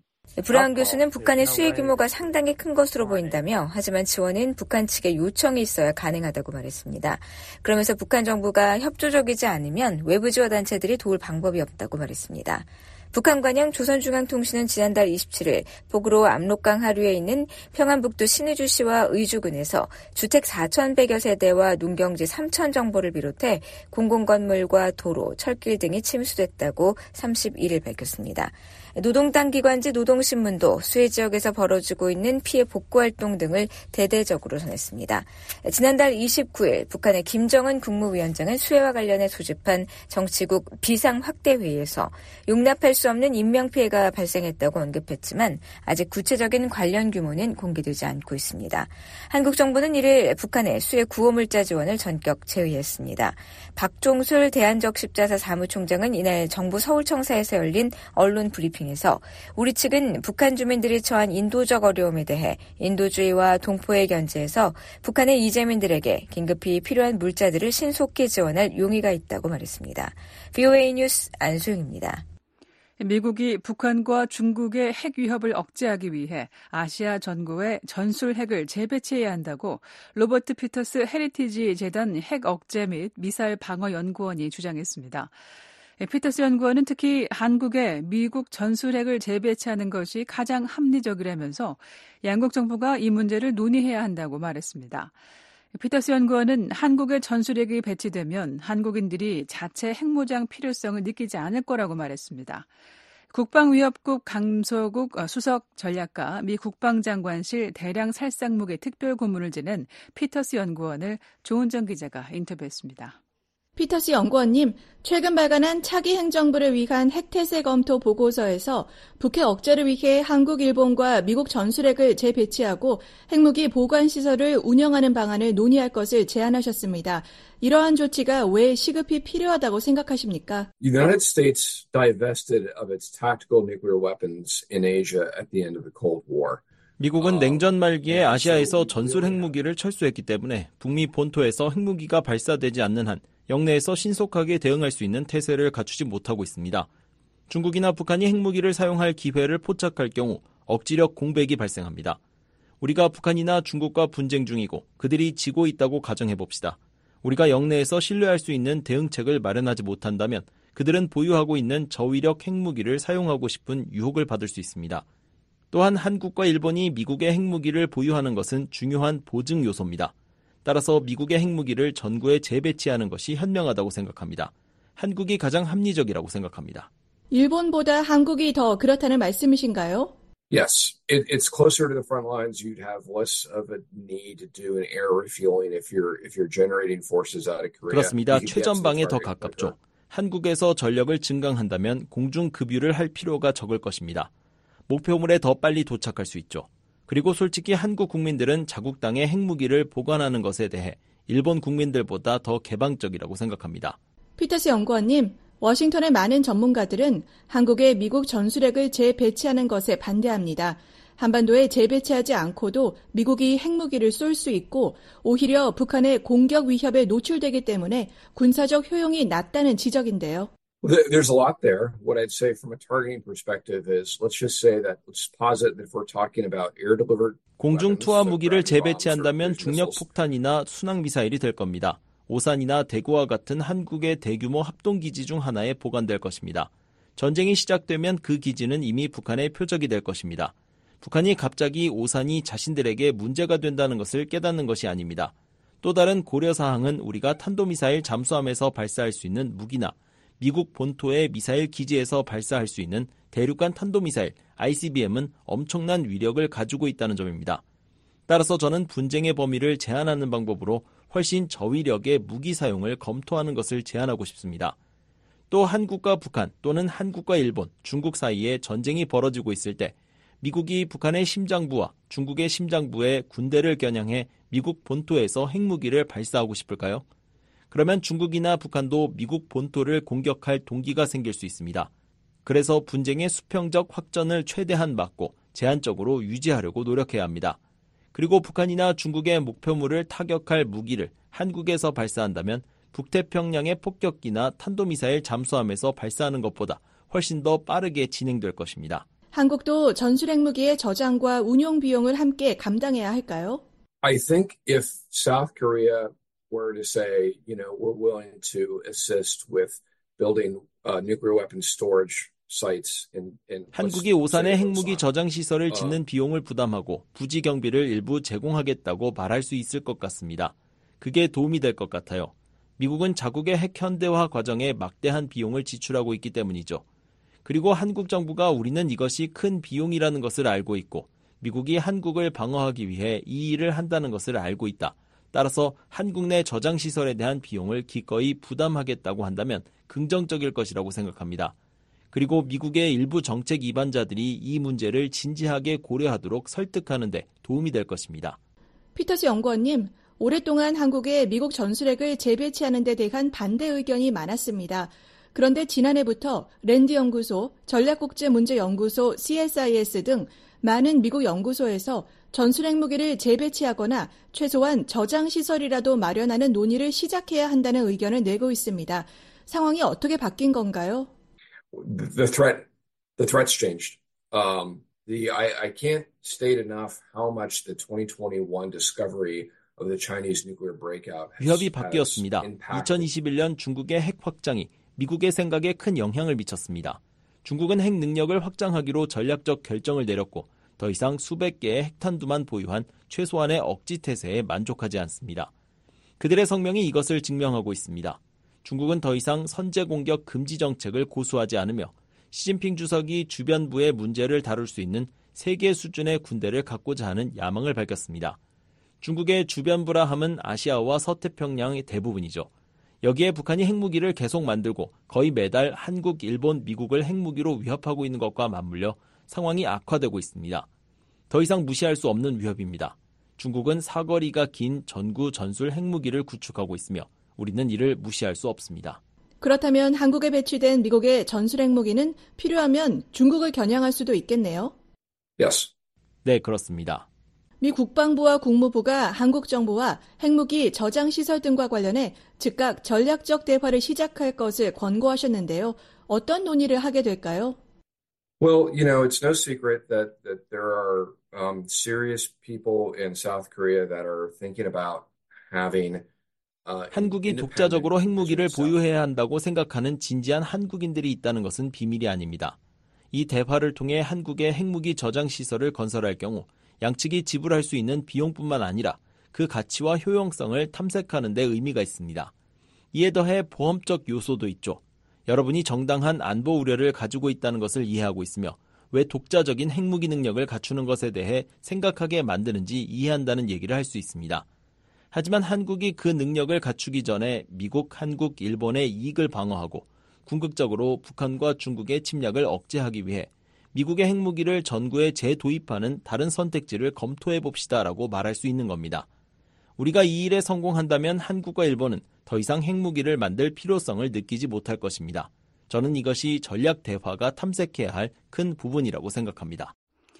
Speaker 18: 브라운 교수는 북한의 수해 규모가 상당히 큰 것으로 보인다며 하지만 지원은 북한 측의 요청이 있어야 가능하다고 말했습니다. 그러면서 북한 정부가 협조적이지 않으면 외부 지원 단체들이 도울 방법이 없다고 말했습니다. 북한 관영 조선중앙통신은 지난달 27일 폭우로 압록강 하류에 있는 평안북도 신의주시와 의주군에서 주택 4,100여 세대와 농경지 3,000 정보를 비롯해 공공건물과 도로, 철길 등이 침수됐다고 31일 밝혔습니다. 노동당 기관지 노동신문도 수해 지역에서 벌어지고 있는 피해 복구활동 등을 대대적으로 전했습니다. 지난달 29일 북한의 김정은 국무위원장은 수해와 관련해 소집한 정치국 비상확대회의에서 용납할 수 없는 인명피해가 발생했다고 언급했지만 아직 구체적인 관련 규모는 공개되지 않고 있습니다. 한국 정부는 이를 북한의 수해 구호물자 지원을 전격 제의했습니다. 박종술 대한적십자사 사무총장은 이날 정부 서울청사에서 열린 언론 브리핑에서 우리 측은 북한 주민들이 처한 인도적 어려움에 대해 인도주의와 동포의 견지에서 북한의 이재민들에게 긴급히 필요한 물자들을 신속히 지원할 용의가 있다고 말했습니다. VOA 뉴스 안수영입니다.
Speaker 6: 미국이 북한과 중국의 핵 위협을 억제하기 위해 아시아 전구에 전술 핵을 재배치해야 한다고 로버트 피터스 헤리티지 재단 핵 억제 및 미사일 방어 연구원이 주장했습니다. 피터스 연구원은 특히 한국에 미국 전술 핵을 재배치하는 것이 가장 합리적이라면서 양국 정부가 이 문제를 논의해야 한다고 말했습니다. 피터스 연구원은 한국에 전술핵이 배치되면 한국인들이 자체 핵무장 필요성을 느끼지 않을 거라고 말했습니다. 국방위협국 감소국 수석 전략가 미 국방장관실 대량 살상무기 특별고문을 지낸 피터스 연구원을 조은정 기자가 인터뷰했습니다.
Speaker 20: 피터스 연구원님, 최근 발간한 차기 행정부를 위한 핵태세 검토 보고서에서 북핵 억제를 위해 한국, 일본과 미국 전술핵을 재배치하고 핵무기 보관시설을 운영하는 방안을 논의할 것을 제안하셨습니다. 이러한 조치가 왜 시급히 필요하다고 생각하십니까?
Speaker 21: The United States divested of its tactical nuclear weapons in Asia at the end of the Cold War.
Speaker 9: 미국은 냉전 말기에 아시아에서 전술 핵무기를 철수했기 때문에 북미 본토에서 핵무기가 발사되지 않는 한 영내에서 신속하게 대응할 수 있는 태세를 갖추지 못하고 있습니다. 중국이나 북한이 핵무기를 사용할 기회를 포착할 경우 억지력 공백이 발생합니다. 우리가 북한이나 중국과 분쟁 중이고 그들이 지고 있다고 가정해봅시다. 우리가 영내에서 신뢰할 수 있는 대응책을 마련하지 못한다면 그들은 보유하고 있는 저위력 핵무기를 사용하고 싶은 유혹을 받을 수 있습니다. 또한 한국과 일본이 미국의 핵무기를 보유하는 것은 중요한 보증 요소입니다. 따라서 미국의 핵무기를 전구에 재배치하는 것이 현명하다고 생각합니다. 한국이 가장 합리적이라고 생각합니다.
Speaker 20: 일본보다 한국이 더 그렇다는 말씀이신가요?
Speaker 21: Yes, it's closer to the front lines. You'd have less of a need to do an air refueling if you're generating forces out of Korea.
Speaker 9: 그렇습니다. 최전방에 더 가깝죠. 한국에서 전력을 증강한다면 공중 급유를 할 필요가 적을 것입니다. 목표물에 더 빨리 도착할 수 있죠. 그리고 솔직히 한국 국민들은 자국 땅에 핵무기를 보관하는 것에 대해 일본 국민들보다 더 개방적이라고 생각합니다.
Speaker 20: 피터스 연구원님, 워싱턴의 많은 전문가들은 한국에 미국 전술핵을 재배치하는 것에 반대합니다. 한반도에 재배치하지 않고도 미국이 핵무기를 쏠 수 있고 오히려 북한의 공격 위협에 노출되기 때문에 군사적 효용이 낮다는 지적인데요.
Speaker 21: There's a lot there. What I'd say from a targeting perspective is, let's just say that, let's posit that if we're talking about air-delivered
Speaker 9: 공중 투하 무기를 재배치한다면 중력 폭탄이나 순항 미사일이 될 겁니다. 오산이나 대구와 같은 한국의 대규모 합동기지 중 하나에 보관될 것입니다. 전쟁이 시작되면 그 기지는 이미 북한의 표적이 될 것입니다. 북한이 갑자기 오산이 자신들에게 문제가 된다는 것을 깨닫는 것이 아닙니다. 또 다른 고려사항은 우리가 탄도미사일 잠수함에서 발사할 수 있는 무기나 미국 본토의 미사일 기지에서 발사할 수 있는 대륙간 탄도미사일 ICBM은 엄청난 위력을 가지고 있다는 점입니다. 따라서 저는 분쟁의 범위를 제한하는 방법으로 훨씬 저위력의 무기 사용을 검토하는 것을 제안하고 싶습니다. 또 한국과 북한 또는 한국과 일본, 중국 사이에 전쟁이 벌어지고 있을 때 미국이 북한의 심장부와 중국의 심장부에 군대를 겨냥해 미국 본토에서 핵무기를 발사하고 싶을까요? 그러면 중국이나 북한도 미국 본토를 공격할 동기가 생길 수 있습니다. 그래서 분쟁의 수평적 확전을 최대한 막고 제한적으로 유지하려고 노력해야 합니다. 그리고 북한이나 중국의 목표물을 타격할 무기를 한국에서 발사한다면 북태평양의 폭격기나 탄도미사일 잠수함에서 발사하는 것보다 훨씬 더 빠르게 진행될 것입니다.
Speaker 20: 한국도 전술핵무기의 저장과 운용 비용을 함께 감당해야 할까요?
Speaker 21: I think if South Korea were to say, we're willing to assist with building nuclear weapons storage sites in
Speaker 9: 한국이 오산에 핵무기 저장 시설을 짓는 비용을 부담하고 부지 경비를 일부 제공하겠다고 말할 수 있을 것 같습니다. 그게 도움이 될 것 같아요. 미국은 자국의 핵 현대화 과정에 막대한 비용을 지출하고 있기 때문이죠. 그리고 한국 정부가 우리는 이것이 큰 비용이라는 것을 알고 있고 미국이 한국을 방어하기 위해 이 일을 한다는 것을 알고 있다. 따라서 한국 내 저장시설에 대한 비용을 기꺼이 부담하겠다고 한다면 긍정적일 것이라고 생각합니다. 그리고 미국의 일부 정책 위반자들이 이 문제를 진지하게 고려하도록 설득하는 데 도움이 될 것입니다.
Speaker 20: 피터스 연구원님, 오랫동안 한국에 미국 전술핵을 재배치하는 데 대한 반대 의견이 많았습니다. 그런데 지난해부터 랜드 연구소, 전략국제문제연구소 CSIS 등 많은 미국 연구소에서 전술핵 무기를 재배치하거나 최소한 저장시설이라도 마련하는 논의를 시작해야 한다는 의견을 내고 있습니다. 상황이 어떻게 바뀐 건가요?
Speaker 21: The threat's changed. I can't state enough how much the 2021 discovery of the Chinese nuclear breakout
Speaker 9: 위협이 바뀌었습니다. 2021년 중국의 핵 확장이 미국의 생각에 큰 영향을 미쳤습니다. 중국은 핵 능력을 확장하기로 전략적 결정을 내렸고 더 이상 수백 개의 핵탄두만 보유한 최소한의 억지 태세에 만족하지 않습니다. 그들의 성명이 이것을 증명하고 있습니다. 중국은 더 이상 선제 공격 금지 정책을 고수하지 않으며 시진핑 주석이 주변부의 문제를 다룰 수 있는 세계 수준의 군대를 갖고자 하는 야망을 밝혔습니다. 중국의 주변부라 함은 아시아와 서태평양의 대부분이죠. 여기에 북한이 핵무기를 계속 만들고 거의 매달 한국, 일본, 미국을 핵무기로 위협하고 있는 것과 맞물려 상황이 악화되고 있습니다. 더 이상 무시할 수 없는 위협입니다. 중국은 사거리가 긴 전구 전술 핵무기를 구축하고 있으며 우리는 이를 무시할 수 없습니다.
Speaker 20: 그렇다면 한국에 배치된 미국의 전술 핵무기는 필요하면 중국을 겨냥할 수도 있겠네요.
Speaker 21: Yes.
Speaker 9: 네, 그렇습니다.
Speaker 20: 미 국방부와 국무부가 한국 정부와 핵무기 저장시설 등과 관련해 즉각 전략적 대화를 시작할 것을 권고하셨는데요. 어떤 논의를 하게 될까요?
Speaker 21: Well, it's no secret that there are serious people in South Korea that are thinking about having
Speaker 9: 한국이 독자적으로 핵무기를 보유해야 한다고 생각하는 진지한 한국인들이 있다는 것은 비밀이 아닙니다. 이 대화를 통해 한국의 핵무기 저장시설을 건설할 경우 양측이 지불할 수 있는 비용뿐만 아니라 그 가치와 효용성을 탐색하는 데 의미가 있습니다. 이에 더해 보험적 요소도 있죠. 여러분이 정당한 안보 우려를 가지고 있다는 것을 이해하고 있으며 왜 독자적인 핵무기 능력을 갖추는 것에 대해 생각하게 만드는지 이해한다는 얘기를 할 수 있습니다. 하지만 한국이 그 능력을 갖추기 전에 미국, 한국, 일본의 이익을 방어하고 궁극적으로 북한과 중국의 침략을 억제하기 위해 미국의 핵무기를 전구에 재도입하는 다른 선택지를 검토해봅시다라고 말할 수 있는 겁니다. 우리가 이 일에 성공한다면 한국과 일본은 더 이상 핵무기를 만들 필요성을 느끼지 못할 것입니다. 저는 이것이 전략 대화가 탐색해야 할 큰 부분이라고 생각합니다.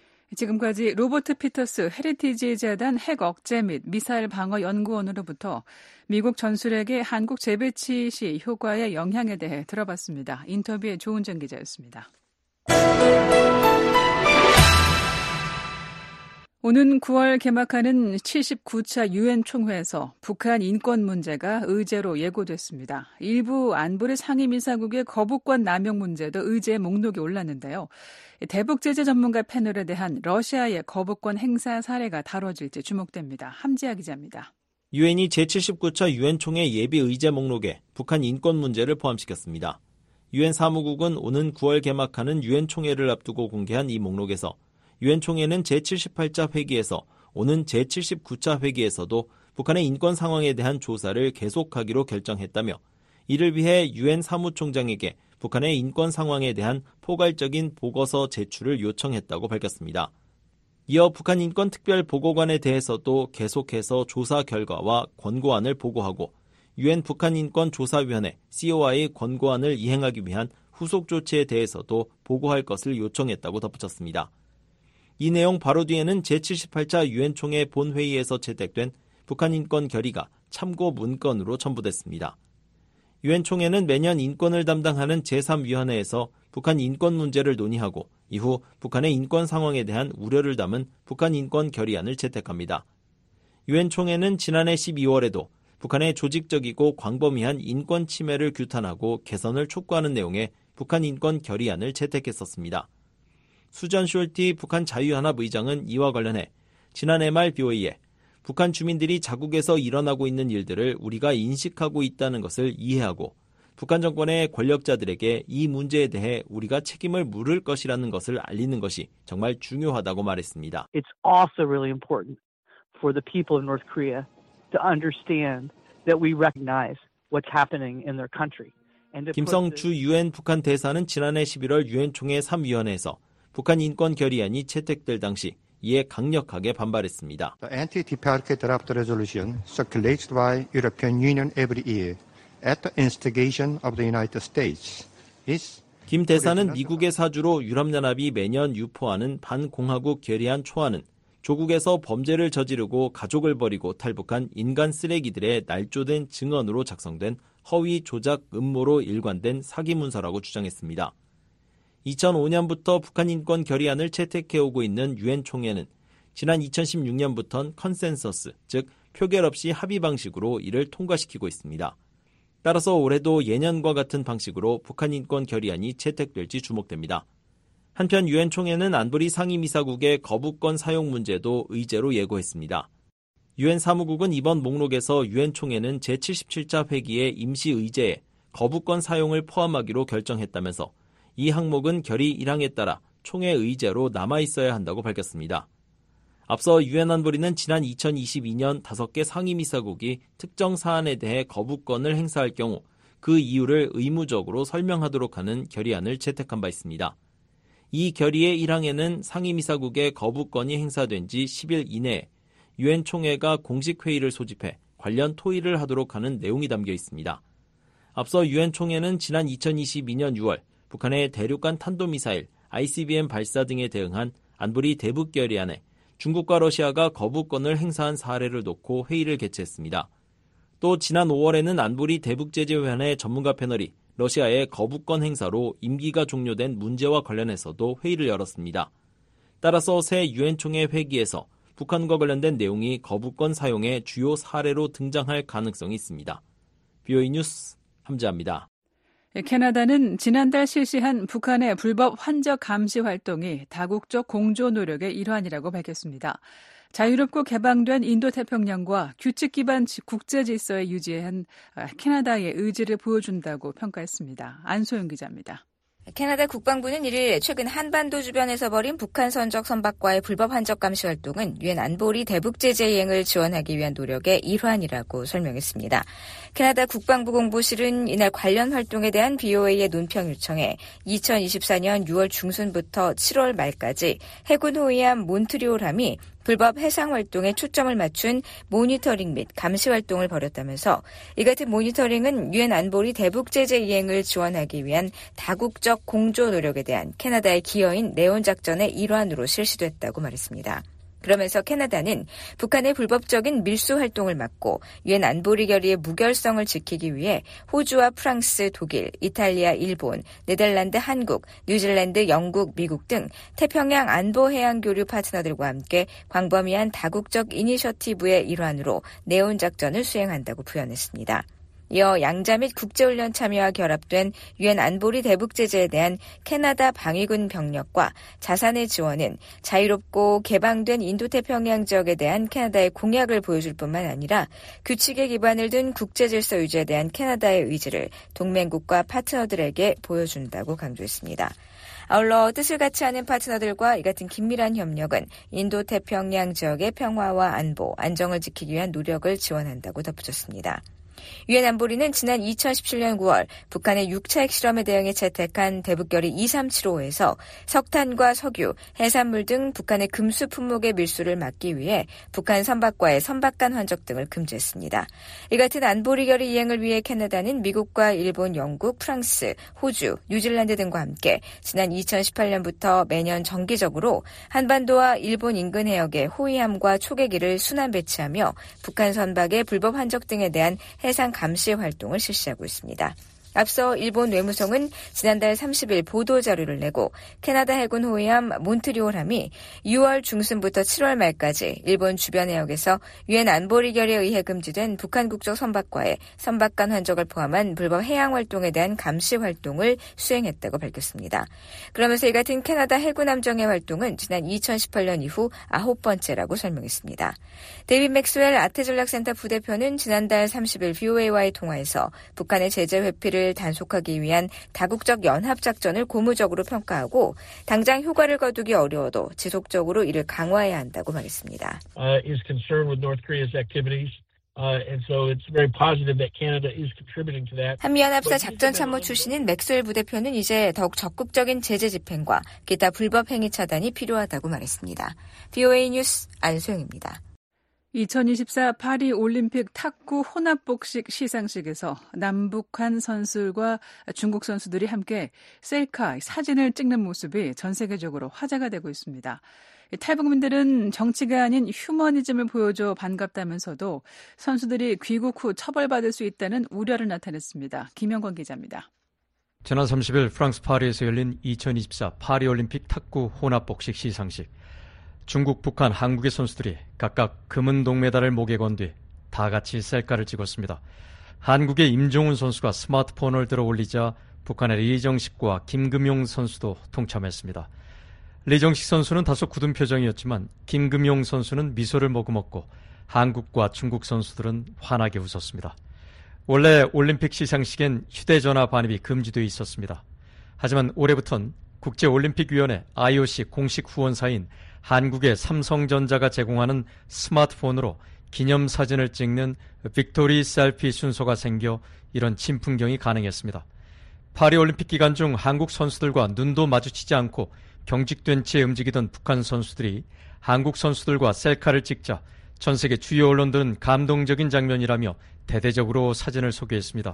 Speaker 6: 지금까지 로버트 피터스 헤리티지 재단 핵 억제 및 미사일 방어 연구원으로부터 미국 전술핵의 한국 재배치 시 효과의 영향에 대해 들어봤습니다. 인터뷰의 조은정 기자였습니다. 오는 9월 개막하는 79차 유엔 총회에서 북한 인권 문제가 의제로 예고됐습니다. 일부 안보리 상임이사국의 거부권 남용 문제도 의제 목록에 올랐는데요. 대북 제재 전문가 패널에 대한 러시아의 거부권 행사 사례가 다뤄질지 주목됩니다. 함지아 기자입니다.
Speaker 9: 유엔이 제79차 유엔 총회 예비 의제 목록에 북한 인권 문제를 포함시켰습니다. 유엔 사무국은 오는 9월 개막하는 유엔 총회를 앞두고 공개한 이 목록에서 유엔 총회는 제78차 회기에서 오는 제79차 회기에서도 북한의 인권 상황에 대한 조사를 계속하기로 결정했다며 이를 위해 유엔 사무총장에게 북한의 인권 상황에 대한 포괄적인 보고서 제출을 요청했다고 밝혔습니다. 이어 북한 인권 특별 보고관에 대해서도 계속해서 조사 결과와 권고안을 보고하고 유엔 북한 인권 조사위원회 COI의 권고안을 이행하기 위한 후속 조치에 대해서도 보고할 것을 요청했다고 덧붙였습니다. 이 내용 바로 뒤에는 제78차 유엔 총회 본회의에서 채택된 북한 인권 결의가 참고 문건으로 첨부됐습니다. 유엔 총회는 매년 인권을 담당하는 제3위원회에서 북한 인권 문제를 논의하고 이후 북한의 인권 상황에 대한 우려를 담은 북한 인권 결의안을 채택합니다. 유엔 총회는 지난해 12월에도 북한의 조직적이고 광범위한 인권 침해를 규탄하고 개선을 촉구하는 내용의 북한 인권 결의안을 채택했었습니다. 수전 숄티 북한 자유연합 의장은 이와 관련해 지난해 말 BOE에 북한 주민들이 자국에서 일어나고 있는 일들을 우리가 인식하고 있다는 것을 이해하고 북한 정권의 권력자들에게 이 문제에 대해 우리가 책임을 물을 것이라는 것을 알리는 것이 정말 중요하다고 말했습니다.
Speaker 1: It's also really important for the people of North Korea to understand that we recognize what's happening in their country.
Speaker 9: 김성주 유엔 북한 대사는 지난해 11월 유엔 총회 3위원회에서 북한 인권 결의안이 채택될 당시 이에 강력하게 반발했습니다.
Speaker 22: The anti-TPRK draft resolution circulated by European Union every year at the instigation of the United States is
Speaker 9: 김 대사는 미국의 사주로 유럽연합이 매년 유포하는 반공화국 결의안 초안은 조국에서 범죄를 저지르고 가족을 버리고 탈북한 인간 쓰레기들의 날조된 증언으로 작성된 허위 조작 음모로 일관된 사기 문서라고 주장했습니다. 2005년부터 북한 인권 결의안을 채택해오고 있는 유엔 총회는 지난 2016년부터는 컨센서스, 즉 표결 없이 합의 방식으로 이를 통과시키고 있습니다. 따라서 올해도 예년과 같은 방식으로 북한 인권 결의안이 채택될지 주목됩니다. 한편 유엔 총회는 안보리 상임이사국의 거부권 사용 문제도 의제로 예고했습니다. 유엔 사무국은 이번 목록에서 유엔 총회는 제77차 회기의 임시 의제에 거부권 사용을 포함하기로 결정했다면서 이 항목은 결의 1항에 따라 총회 의제로 남아있어야 한다고 밝혔습니다. 앞서 유엔 안보리는 지난 2022년 5개 상임이사국이 특정 사안에 대해 거부권을 행사할 경우 그 이유를 의무적으로 설명하도록 하는 결의안을 채택한 바 있습니다. 이 결의의 1항에는 상임이사국의 거부권이 행사된 지 10일 이내에 유엔 총회가 공식 회의를 소집해 관련 토의를 하도록 하는 내용이 담겨 있습니다. 앞서 유엔 총회는 지난 2022년 6월 북한의 대륙간 탄도미사일, ICBM 발사 등에 대응한 안보리 대북 결의안에 중국과 러시아가 거부권을 행사한 사례를 놓고 회의를 개최했습니다. 또 지난 5월에는 안보리 대북제재위원회 전문가 패널이 러시아의 거부권 행사로 임기가 종료된 문제와 관련해서도 회의를 열었습니다. 따라서 새 유엔 총회 회기에서 북한과 관련된 내용이 거부권 사용의 주요 사례로 등장할 가능성이 있습니다. BOE 뉴스 함재합니다.
Speaker 6: 캐나다는 지난달 실시한 북한의 불법 환적 감시 활동이 다국적 공조 노력의 일환이라고 밝혔습니다. 자유롭고 개방된 인도태평양과 규칙 기반 국제 질서에 유지한 캐나다의 의지를 보여준다고 평가했습니다. 안소영 기자입니다.
Speaker 18: 캐나다 국방부는 1일 최근 한반도 주변에서 벌인 북한 선적 선박과의 불법 환적 감시 활동은 유엔 안보리 대북제재 이행을 지원하기 위한 노력의 일환이라고 설명했습니다. 캐나다 국방부 공보실은 이날 관련 활동에 대한 BOA의 논평 요청에 2024년 6월 중순부터 7월 말까지 해군 호위함 몬트리올함이 불법 해상 활동에 초점을 맞춘 모니터링 및 감시 활동을 벌였다면서 이 같은 모니터링은 유엔 안보리 대북제재 이행을 지원하기 위한 다국적 공조 노력에 대한 캐나다의 기여인 네온 작전의 일환으로 실시됐다고 말했습니다. 그러면서 캐나다는 북한의 불법적인 밀수 활동을 막고 유엔 안보리 결의의 무결성을 지키기 위해 호주와 프랑스, 독일, 이탈리아, 일본, 네덜란드, 한국, 뉴질랜드, 영국, 미국 등 태평양 안보해양교류 파트너들과 함께 광범위한 다국적 이니셔티브의 일환으로 네온 작전을 수행한다고 부연했습니다. 이어 양자 및 국제훈련 참여와 결합된 유엔 안보리 대북제재에 대한 캐나다 방위군 병력과 자산의 지원은 자유롭고 개방된 인도태평양 지역에 대한 캐나다의 공약을 보여줄 뿐만 아니라 규칙에 기반을 둔 국제질서 유지에 대한 캐나다의 의지를 동맹국과 파트너들에게 보여준다고 강조했습니다. 아울러 뜻을 같이 하는 파트너들과 이 같은 긴밀한 협력은 인도태평양 지역의 평화와 안보, 안정을 지키기 위한 노력을 지원한다고 덧붙였습니다. 유엔 안보리는 지난 2017년 9월 북한의 6차 핵실험에 대응해 채택한 대북결의 2375에서 석탄과 석유, 해산물 등 북한의 금수 품목의 밀수를 막기 위해 북한 선박과의 선박 간 환적 등을 금지했습니다. 이 같은 안보리 결의 이행을 위해 캐나다는 미국과 일본, 영국, 프랑스, 호주, 뉴질랜드 등과 함께 지난 2018년부터 매년 정기적으로 한반도와 일본 인근 해역에 호위함과 초계기를 순환 배치하며 북한 선박의 불법 환적 등에 대한 해상 감시 활동을 실시하고 있습니다. 앞서 일본 외무성은 지난달 30일 보도자료를 내고 캐나다 해군 호위함 몬트리올함이 6월 중순부터 7월 말까지 일본 주변 해역에서 유엔 안보리 결의에 의해 금지된 북한 국적 선박과의 선박 간 환적을 포함한 불법 해양 활동에 대한 감시 활동을 수행했다고 밝혔습니다. 그러면서 이 같은 캐나다 해군 함정의 활동은 지난 2018년 이후 9번째라고 설명했습니다. 데이빗 맥스웰 아태전략센터 부대표는 지난달 30일 BOA와의 통화에서 북한의 제재 회피를 메시지를 단속하기 위한 다국적 연합작전을 고무적으로 평가하고 당장 효과를 거두기 어려워도 지속적으로 이를 강화해야 한다고 말했습니다.
Speaker 2: Is concerned with North Korea's activities. And so it's very positive that Canada is contributing to that.
Speaker 18: 한미연합사 작전참모 출신인 맥스웰 부대표는 이제 더욱 적극적인 제재 집행과 기타 불법 행위 차단이 필요하다고 말했습니다. VOA 뉴스 안소영입니다.
Speaker 6: 2024 파리 올림픽 탁구 혼합복식 시상식에서 남북한 선수들과 중국 선수들이 함께 셀카 사진을 찍는 모습이 전 세계적으로 화제가 되고 있습니다. 탈북민들은 정치가 아닌 휴머니즘을 보여줘 반갑다면서도 선수들이 귀국 후 처벌받을 수 있다는 우려를 나타냈습니다. 김영권 기자입니다.
Speaker 3: 지난 30일 프랑스 파리에서 열린 2024 파리올림픽 탁구 혼합복식 시상식. 중국, 북한, 한국의 선수들이 각각 금은 동메달을 목에 건 뒤 다 같이 셀카를 찍었습니다. 한국의 임종훈 선수가 스마트폰을 들어 올리자 북한의 리정식과 김금용 선수도 동참했습니다. 리정식 선수는 다소 굳은 표정이었지만 김금용 선수는 미소를 머금었고 한국과 중국 선수들은 환하게 웃었습니다. 원래 올림픽 시상식엔 휴대전화 반입이 금지되어 있었습니다. 하지만 올해부턴 국제올림픽위원회 IOC 공식 후원사인 한국의 삼성전자가 제공하는 스마트폰으로 기념사진을 찍는 빅토리 셀피 순서가 생겨 이런 친풍경이 가능했습니다. 파리올림픽 기간 중 한국 선수들과 눈도 마주치지 않고 경직된 채 움직이던 북한 선수들이 한국 선수들과 셀카를 찍자 전 세계 주요 언론들은 감동적인 장면이라며 대대적으로 사진을 소개했습니다.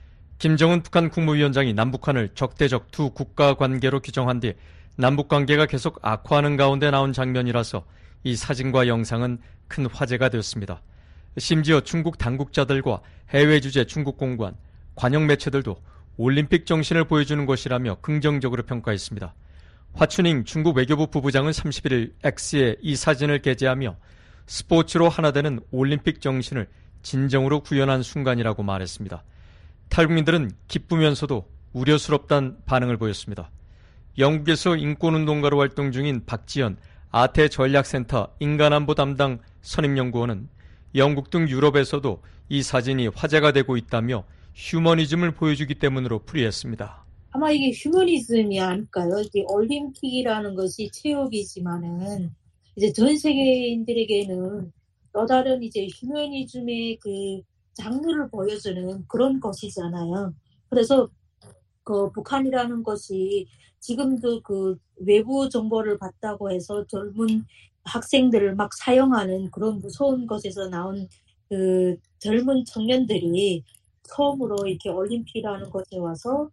Speaker 3: 김정은 북한 국무위원장이 남북한을 적대적 두 국가 관계로 규정한 뒤 남북 관계가 계속 악화하는 가운데 나온 장면이라서 이 사진과 영상은 큰 화제가 되었습니다. 심지어 중국 당국자들과 해외 주재 중국 공관, 관영 매체들도 올림픽 정신을 보여주는 것이라며 긍정적으로 평가했습니다. 화춘잉 중국 외교부 부부장은 31일 X에 이 사진을 게재하며 스포츠로 하나 되는 올림픽 정신을 진정으로 구현한 순간이라고 말했습니다. 탈북민들은 기쁘면서도 우려스럽다는 반응을 보였습니다. 영국에서 인권운동가로 활동 중인 박지연 아태 전략센터 인간안보 담당 선임연구원은 영국 등 유럽에서도 이 사진이 화제가 되고 있다며 휴머니즘을 보여주기 때문으로 풀이했습니다.
Speaker 23: 아마 이게 휴머니즘이 아닐까요? 이게 올림픽이라는 것이 체육이지만은 이제 전 세계인들에게는 또 다른 이제 휴머니즘의 그 장르를 보여주는 그런 것이잖아요. 그래서 그 북한이라는 것이 지금도 그 외부 정보를 받다고 해서 젊은 학생들을 막 사용하는 그런 무서운 것에서 나온 그 젊은 청년들이 처음으로 이렇게 올림픽이라는 것에 와서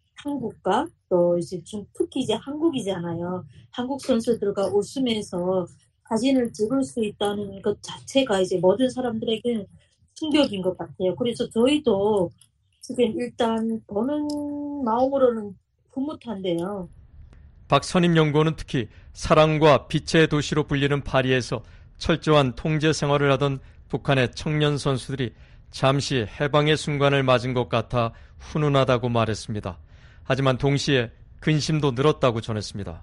Speaker 23: 한국과 또 이제 특히 이제 한국이잖아요. 한국 선수들과 웃으면서 사진을 찍을 수 있다는 것 자체가 이제 모든 사람들에게 충격인 것 같아요. 그래서 저희도 지금 일단 보는 마음으로는 흐뭇한데요.
Speaker 3: 박선임 연구원은 특히 사랑과 빛의 도시로 불리는 파리에서 철저한 통제 생활을 하던 북한의 청년 선수들이 잠시 해방의 순간을 맞은 것 같아 훈훈하다고 말했습니다. 하지만 동시에 근심도 늘었다고 전했습니다.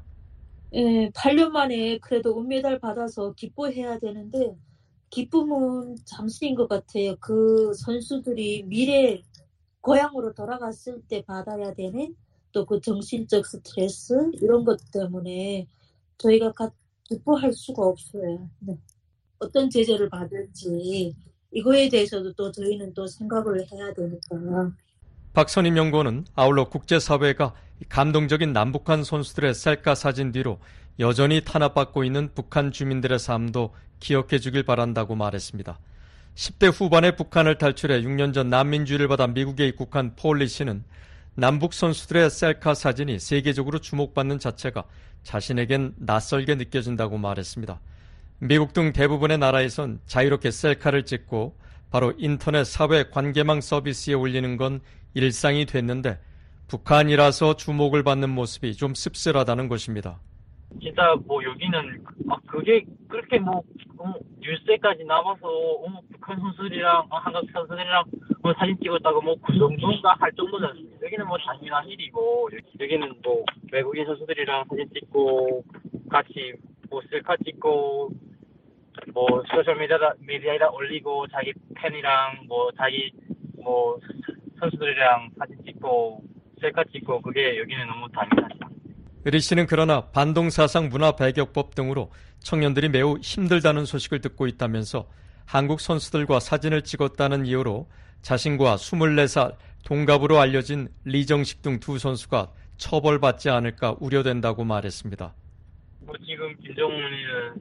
Speaker 23: 8년 만에 그래도 은메달 받아서 기뻐해야 되는데 기쁨은 잠시인 것 같아요. 그 선수들이 미래 고향으로 돌아갔을 때 받아야 되는 또 그 정신적 스트레스 이런 것 때문에 저희가 기뻐할 수가 없어요. 네. 어떤 제재를 받을지 이거에 대해서도 또 저희는 또 생각을 해야 되니까.
Speaker 3: 박선임 연구원은 아울러 국제사회가 감동적인 남북한 선수들의 셀카 사진 뒤로 여전히 탄압받고 있는 북한 주민들의 삶도 기억해 주길 바란다고 말했습니다. 10대 후반에 북한을 탈출해 6년 전 난민주의를 받아 미국에 입국한 폴리 씨는 남북 선수들의 셀카 사진이 세계적으로 주목받는 자체가 자신에겐 낯설게 느껴진다고 말했습니다. 미국 등 대부분의 나라에선 자유롭게 셀카를 찍고 바로 인터넷 사회 관계망 서비스에 올리는 건 일상이 됐는데 북한이라서 주목을 받는 모습이 좀 씁쓸하다는 것입니다.
Speaker 24: 진짜 뭐 여기는 그게 그렇게 뭐 뉴스에까지 나와서 북한 선수들이랑 한국 선수들이랑 뭐 사진 찍었다고 뭐 그 정도인가 할 정도는 여기는 뭐 당연한 일이고 여기는 뭐 외국인 선수들이랑 사진 찍고 같이 뭐 셀카 찍고 뭐 소셜 미디어에다 올리고 자기 팬이랑 뭐 자기 뭐 선수들이랑 사진 찍고 셀카 찍고 그게 여기는 너무 당연하죠.
Speaker 3: 리 씨는 그러나 반동사상 문화배격법 등으로 청년들이 매우 힘들다는 소식을 듣고 있다면서 한국 선수들과 사진을 찍었다는 이유로 자신과 24살 동갑으로 알려진 리정식 등 두 선수가 처벌받지 않을까 우려된다고 말했습니다.
Speaker 24: 지금 김정은이는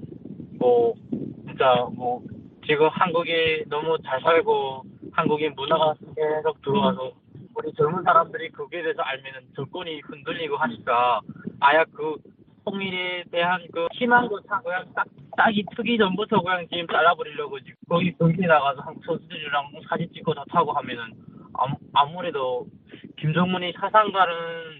Speaker 24: 진짜 지금 한국이 너무 잘 살고 한국인 문화가 계속 들어와서 우리 젊은 사람들이 거기에 대해서 알면은 정권이 흔들리고 하니까 아야 그 통일에 대한 그 희망조차 그냥 딱이 트기 전부터 그냥 지금 잘라버리려고 지금 거기 경기에 나가서 한국 선수들이랑 사진 찍고 다 타고 하면은 아무래도 김정은이 사상과는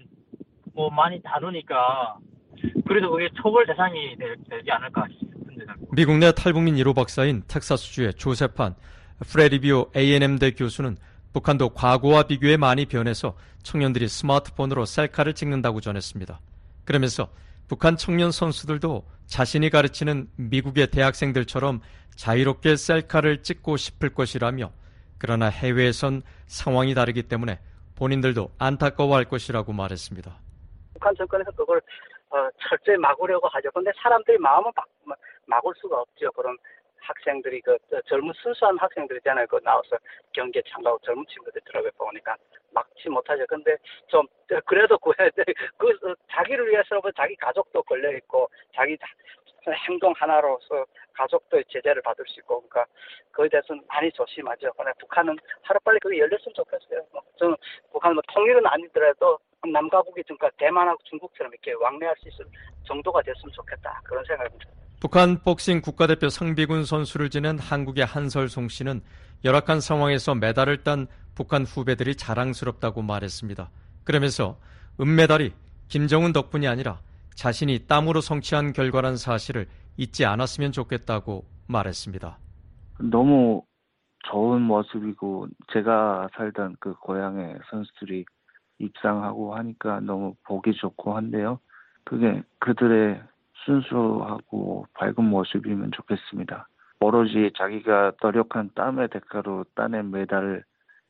Speaker 24: 많이 다르니까 그래도 그게 처벌 대상이 되지 않을까 싶은데.
Speaker 3: 미국 내 탈북민 1호 박사인 텍사스주의 조세판 프레디비오 A&M대 교수는 북한도 과거와 비교해 많이 변해서 청년들이 스마트폰으로 셀카를 찍는다고 전했습니다. 그러면서 북한 청년 선수들도 자신이 가르치는 미국의 대학생들처럼 자유롭게 셀카를 찍고 싶을 것이라며 그러나 해외에선 상황이 다르기 때문에 본인들도 안타까워할 것이라고 말했습니다.
Speaker 1: 북한 정권에서 그걸 철저히 막으려고 하죠. 그런데 사람들이 마음을 막을 수가 없죠. 그런 학생들이 젊은 순수한 학생들이잖아요. 나와서 경기에 참가하고 젊은 친구들 들어가 보니까 막지 못하죠. 근데 좀 그래도 자기를 위해서 자기 가족도 걸려 있고 자기 행동 하나로서 가족도 제재를 받을 수 있고 그러니까 그에 대해서는 많이 조심하죠. 그런데 북한은 하루빨리 그게 열렸으면 좋겠어요. 저는 북한은 통일은 아니더라도 남과 북이 그러니까 대만하고 중국처럼 이렇게 왕래할 수 있을 정도가 됐으면 좋겠다. 그런 생각입니다.
Speaker 3: 북한 복싱 국가대표 상비군 선수를 지낸 한국의 한설송 씨는 열악한 상황에서 메달을 딴 북한 후배들이 자랑스럽다고 말했습니다. 그러면서 은메달이 김정은 덕분이 아니라 자신이 땀으로 성취한 결과란 사실을 잊지 않았으면 좋겠다고 말했습니다.
Speaker 4: 너무 좋은 모습이고 제가 살던 그 고향의 선수들이 입상하고 하니까 너무 보기 좋고 한데요. 그게 그들의 순수하고 밝은 모습이면 좋겠습니다. 오로지 자기가 노력한 땀의 대가로 따낸 메달을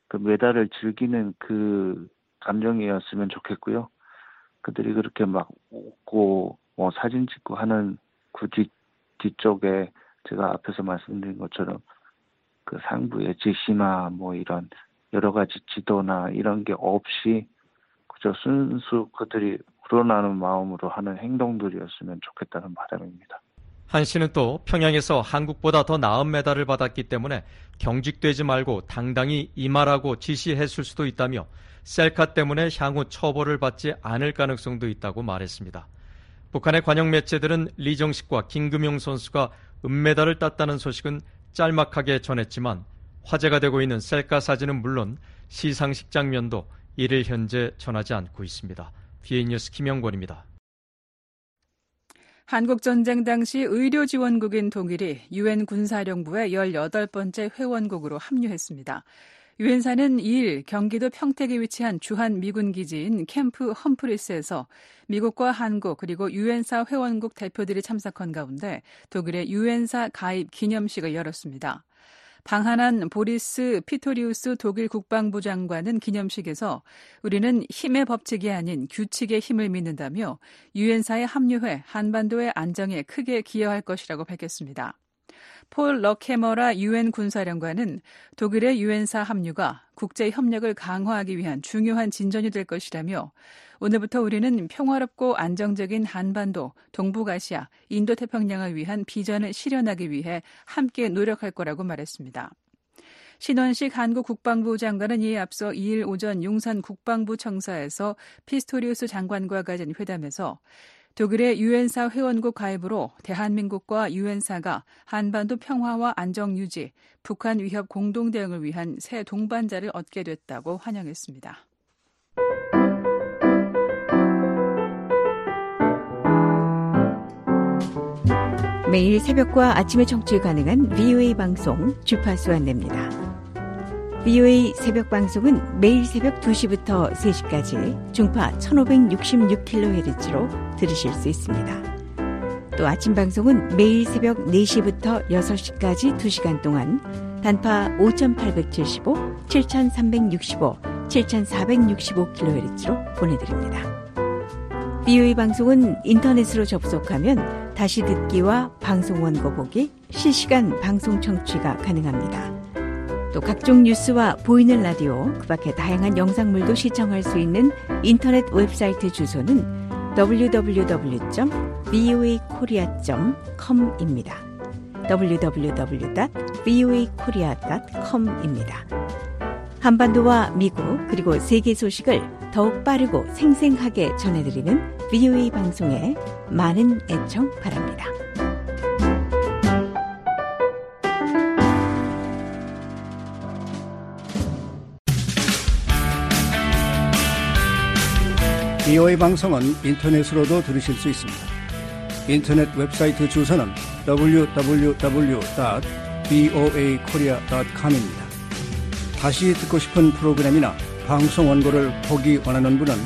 Speaker 4: 즐기는 그 감정이었으면 좋겠고요. 그들이 그렇게 막 웃고 사진 찍고 하는 그 뒤쪽에 제가 앞에서 말씀드린 것처럼 그 상부의 지시나 이런 여러 가지 지도나 이런 게 없이 그저 순수 그들이 우러나는 마음으로 하는 행동들이었으면 좋겠다는 바람입니다.
Speaker 3: 한 씨는 또 평양에서 한국보다 더 나은 메달을 받았기 때문에 경직되지 말고 당당히 임하라고 지시했을 수도 있다며 셀카 때문에 향후 처벌을 받지 않을 가능성도 있다고 말했습니다. 북한의 관영 매체들은 리정식과 김금용 선수가 은메달을 땄다는 소식은 짤막하게 전했지만 화제가 되고 있는 셀카 사진은 물론 시상식 장면도 이를 현재 전하지 않고 있습니다. BA 뉴스 김영권입니다.
Speaker 6: 한국전쟁 당시 의료지원국인 독일이 유엔 군사령부의 18번째 회원국으로 합류했습니다. 유엔사는 2일 경기도 평택에 위치한 주한 미군 기지인 캠프 험프리스에서 미국과 한국 그리고 유엔사 회원국 대표들이 참석한 가운데 독일의 유엔사 가입 기념식을 열었습니다. 방한한 보리스 피토리우스 독일 국방부 장관은 기념식에서 우리는 힘의 법칙이 아닌 규칙의 힘을 믿는다며 유엔사에 합류해 한반도의 안정에 크게 기여할 것이라고 밝혔습니다. 폴 럭헤머라 유엔 군사령관은 독일의 유엔사 합류가 국제 협력을 강화하기 위한 중요한 진전이 될 것이라며 오늘부터 우리는 평화롭고 안정적인 한반도, 동북아시아, 인도태평양을 위한 비전을 실현하기 위해 함께 노력할 거라고 말했습니다. 신원식 한국 국방부 장관은 이에 앞서 2일 오전 용산 국방부 청사에서 피스토리우스 장관과 가진 회담에서 독일의 유엔사 회원국 가입으로 대한민국과 유엔사가 한반도 평화와 안정 유지, 북한 위협 공동 대응을 위한 새 동반자를 얻게 됐다고 환영했습니다.
Speaker 5: 매일 새벽과 아침에 청취 가능한 VOA 방송 주파수 안내입니다. VOA 새벽 방송은 매일 새벽 2시부터 3시까지 중파 1566kHz로 들으실 수 있습니다. 또 아침 방송은 매일 새벽 4시부터 6시까지 2시간 동안 단파 5875, 7365, 7465kHz로 보내드립니다. VOA 방송은 인터넷으로 접속하면 다시 듣기와 방송 원고 보기, 실시간 방송 청취가 가능합니다. 또 각종 뉴스와 보이는 라디오, 그 밖에 다양한 영상물도 시청할 수 있는 인터넷 웹사이트 주소는 www.voakorea.com입니다. www.voakorea.com입니다. 한반도와 미국 그리고 세계 소식을 더욱 빠르고 생생하게 전해드리는 VOA 방송에 많은 애청 바랍니다.
Speaker 7: VOA 방송은 인터넷으로도 들으실 수 있습니다. 인터넷 웹사이트 주소는 www.voakorea.com입니다. 다시 듣고 싶은 프로그램이나 방송 원고를 보기 원하는 분은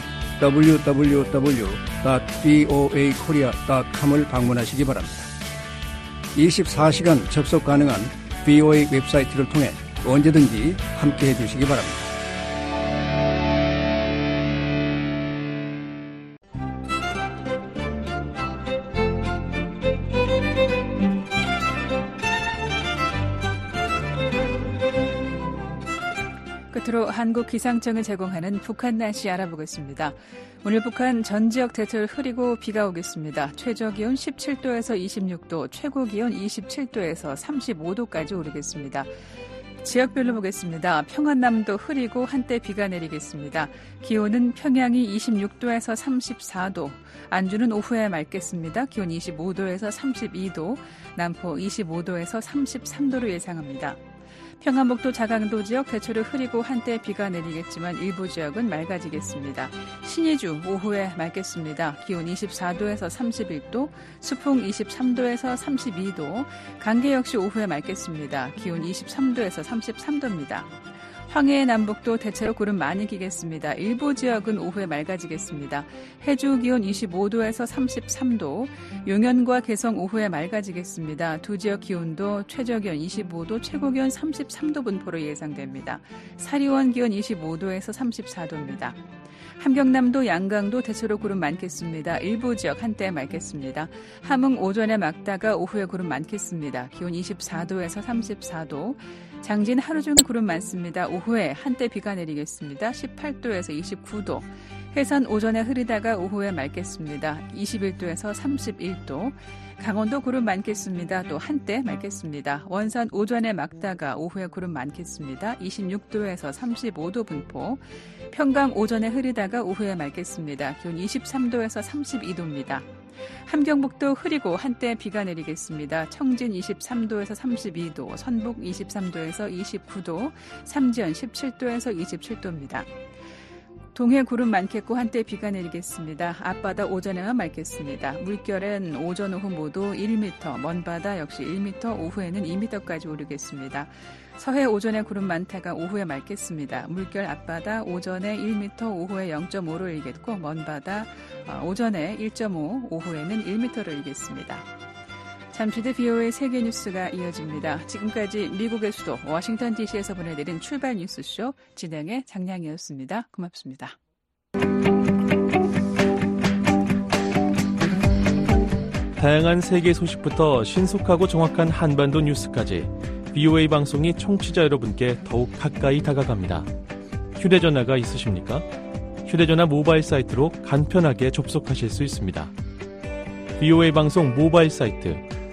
Speaker 7: www.voakorea.com을 방문하시기 바랍니다. 24시간 접속 가능한 VOA 웹사이트를 통해 언제든지 함께해 주시기 바랍니다.
Speaker 6: 끝으로 한국기상청이 제공하는 북한 날씨 알아보겠습니다. 오늘 북한 전 지역 대체로 흐리고 비가 오겠습니다. 최저기온 17도에서 26도, 최고기온 27도에서 35도까지 오르겠습니다. 지역별로 보겠습니다. 평안남도 흐리고 한때 비가 내리겠습니다. 기온은 평양이 26도에서 34도, 안주는 오후에 맑겠습니다. 기온 25도에서 32도, 남포 25도에서 33도로 예상합니다. 평안북도 자강도 지역 대체로 흐리고 한때 비가 내리겠지만 일부 지역은 맑아지겠습니다. 신의주 오후에 맑겠습니다. 기온 24도에서 31도, 수풍 23도에서 32도, 강계 역시 오후에 맑겠습니다. 기온 23도에서 33도입니다. 황해 남북도 대체로 구름 많이 끼겠습니다. 일부 지역은 오후에 맑아지겠습니다. 해주 기온 25도에서 33도, 용현과 개성 오후에 맑아지겠습니다. 두 지역 기온도 최저기온 25도, 최고기온 33도 분포로 예상됩니다. 사리원 기온 25도에서 34도입니다. 함경남도 양강도 대체로 구름 많겠습니다. 일부 지역 한때 맑겠습니다. 함흥 오전에 맑다가 오후에 구름 많겠습니다. 기온 24도에서 34도. 장진 하루 종일 구름 많습니다. 오후에 한때 비가 내리겠습니다. 18도에서 29도. 해산 오전에 흐리다가 오후에 맑겠습니다. 21도에서 31도. 강원도 구름 많겠습니다. 또 한때 맑겠습니다. 원산 오전에 맑다가 오후에 구름 많겠습니다. 26도에서 35도 분포. 평강 오전에 흐리다가 오후에 맑겠습니다. 기온 23도에서 32도입니다. 함경북도 흐리고 한때 비가 내리겠습니다. 청진 23도에서 32도, 선북 23도에서 29도, 삼지연 17도에서 27도입니다. 동해 구름 많겠고 한때 비가 내리겠습니다. 앞바다 오전에만 맑겠습니다. 물결은 오전 오후 모두 1m, 먼바다 역시 1m, 오후에는 2m까지 오르겠습니다. 서해 오전에 구름 많다가 오후에 맑겠습니다. 물결 앞바다 오전에 1m, 오후에 0.5로 일겠고 먼바다 오전에 1.5, 오후에는 1m로 일겠습니다. 잠시 뒤 VOA 세계 뉴스가 이어집니다. 지금까지 미국의 수도 워싱턴 DC에서 보내드린 출발 뉴스쇼 진행의 장량이었습니다. 고맙습니다.
Speaker 9: 다양한 세계 소식부터 신속하고 정확한 한반도 뉴스까지 VOA 방송이 청취자 여러분께 더욱 가까이 다가갑니다. 휴대전화가 있으십니까? 휴대전화 모바일 사이트로 간편하게 접속하실 수 있습니다. VOA 방송 모바일 사이트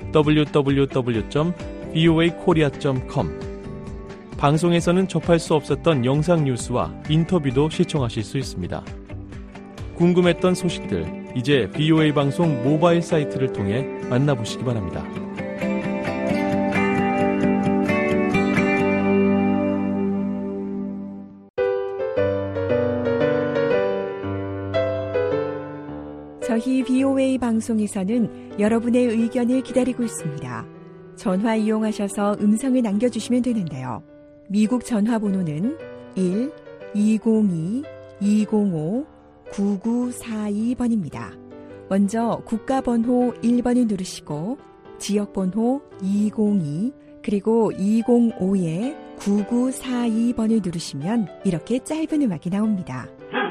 Speaker 9: www.voakorea.com. 방송에서는 접할 수 없었던 영상 뉴스와 인터뷰도 시청하실 수 있습니다. 궁금했던 소식들, 이제 VOA 방송 모바일 사이트를 통해 만나보시기 바랍니다.
Speaker 5: 저희 VOA 방송에서는 여러분의 의견을 기다리고 있습니다. 전화 이용하셔서 음성을 남겨주시면 되는데요. 미국 전화번호는 1-202-205-9942번입니다. 먼저 국가번호 1번을 누르시고 지역번호 202 그리고 205에 9942번을 누르시면 이렇게 짧은 음악이 나옵니다.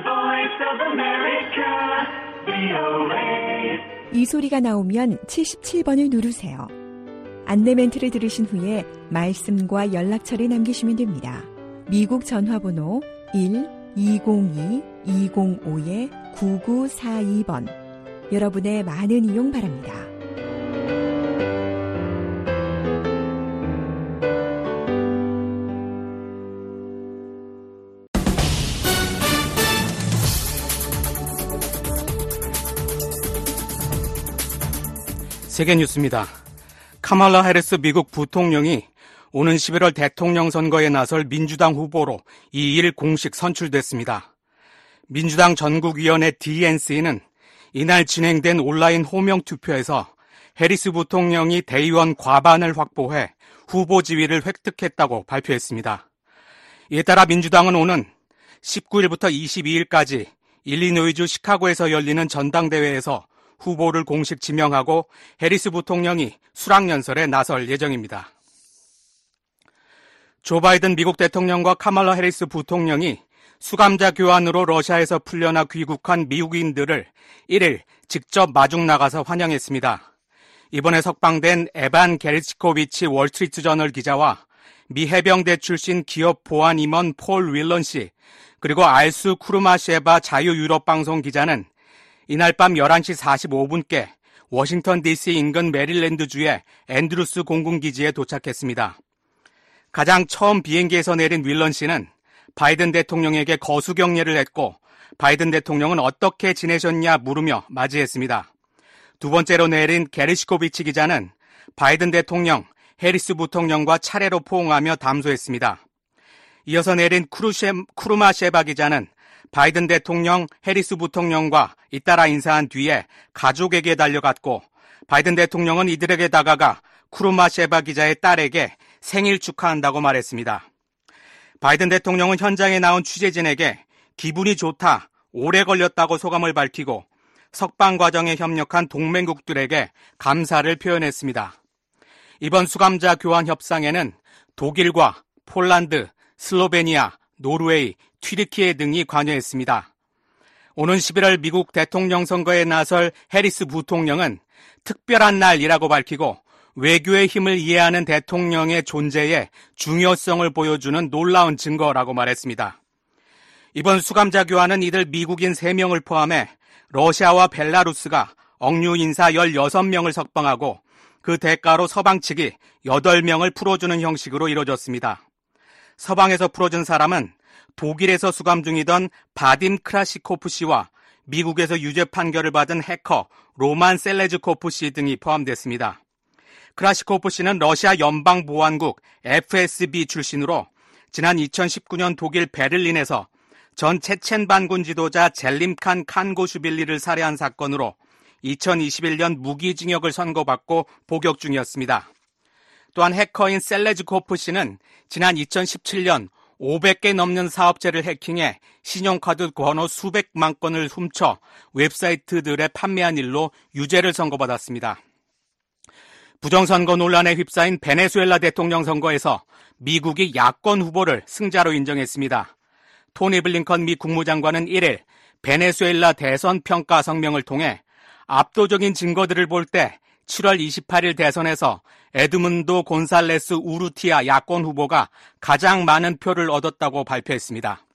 Speaker 5: 이 소리가 나오면 77번을 누르세요. 안내 멘트를 들으신 후에 말씀과 연락처를 남기시면 됩니다. 미국 전화번호 1-202-205-9942번. 여러분의 많은 이용 바랍니다.
Speaker 8: 세계 뉴스입니다. 카말라 해리스 미국 부통령이 오는 11월 대통령 선거에 나설 민주당 후보로 2일 공식 선출됐습니다. 민주당 전국위원회 DNC는 이날 진행된 온라인 호명 투표에서 해리스 부통령이 대의원 과반을 확보해 후보 지위를 획득했다고 발표했습니다. 이에 따라 민주당은 오는 19일부터 22일까지 일리노이주 시카고에서 열리는 전당대회에서 후보를 공식 지명하고 해리스 부통령이 수락연설에 나설 예정입니다. 조 바이든 미국 대통령과 카말라 해리스 부통령이 수감자 교환으로 러시아에서 풀려나 귀국한 미국인들을 1일 직접 마중 나가서 환영했습니다. 이번에 석방된 에반 게르치코비치 월스트리트저널 기자와 미 해병대 출신 기업 보안 임원 폴 윌런 씨, 그리고 알수 쿠르마셰바 자유유럽방송 기자는 이날 밤 11시 45분께 워싱턴 DC 인근 메릴랜드주의 앤드루스 공군기지에 도착했습니다. 가장 처음 비행기에서 내린 윌런 씨는 바이든 대통령에게 거수경례를 했고 바이든 대통령은 어떻게 지내셨냐 물으며 맞이했습니다. 두 번째로 내린 게르시코비치 기자는 바이든 대통령, 해리스 부통령과 차례로 포옹하며 담소했습니다. 이어서 내린 쿠르마셰바 기자는 바이든 대통령, 해리스 부통령과 잇따라 인사한 뒤에 가족에게 달려갔고 바이든 대통령은 이들에게 다가가 쿠르마셰바 기자의 딸에게 생일 축하한다고 말했습니다. 바이든 대통령은 현장에 나온 취재진에게 기분이 좋다, 오래 걸렸다고 소감을 밝히고 석방 과정에 협력한 동맹국들에게 감사를 표현했습니다. 이번 수감자 교환 협상에는 독일과 폴란드, 슬로베니아, 노르웨이, 튀르키예 등이 관여했습니다. 오는 11월 미국 대통령 선거에 나설 해리스 부통령은 특별한 날이라고 밝히고 외교의 힘을 이해하는 대통령의 존재에 중요성을 보여주는 놀라운 증거라고 말했습니다. 이번 수감자 교환은 이들 미국인 3명을 포함해 러시아와 벨라루스가 억류 인사 16명을 석방하고 그 대가로 서방 측이 8명을 풀어주는 형식으로 이루어졌습니다. 서방에서 풀어준 사람은 독일에서 수감 중이던 바딤 크라시코프 씨와 미국에서 유죄 판결을 받은 해커 로만 셀레즈코프 씨 등이 포함됐습니다. 크라시코프 씨는 러시아 연방보안국 FSB 출신으로 지난 2019년 독일 베를린에서 전 체첸 반군 지도자 젤림칸 칸고슈빌리를 살해한 사건으로 2021년 무기징역을 선고받고 복역 중이었습니다. 또한 해커인 셀레즈코프 씨는 지난 2017년 500개 넘는 사업체를 해킹해 신용카드 번호 수백만 건을 훔쳐 웹사이트들에 판매한 일로 유죄를 선고받았습니다. 부정선거 논란에 휩싸인 베네수엘라 대통령 선거에서 미국이 야권 후보를 승자로 인정했습니다. 토니 블링컨 미 국무장관은 1일 베네수엘라 대선 평가 성명을 통해 압도적인 증거들을 볼 때 7월 28일 대선에서 에드문도 곤살레스 우르티아 야권 후보가 가장 많은 표를 얻었다고 발표했습니다.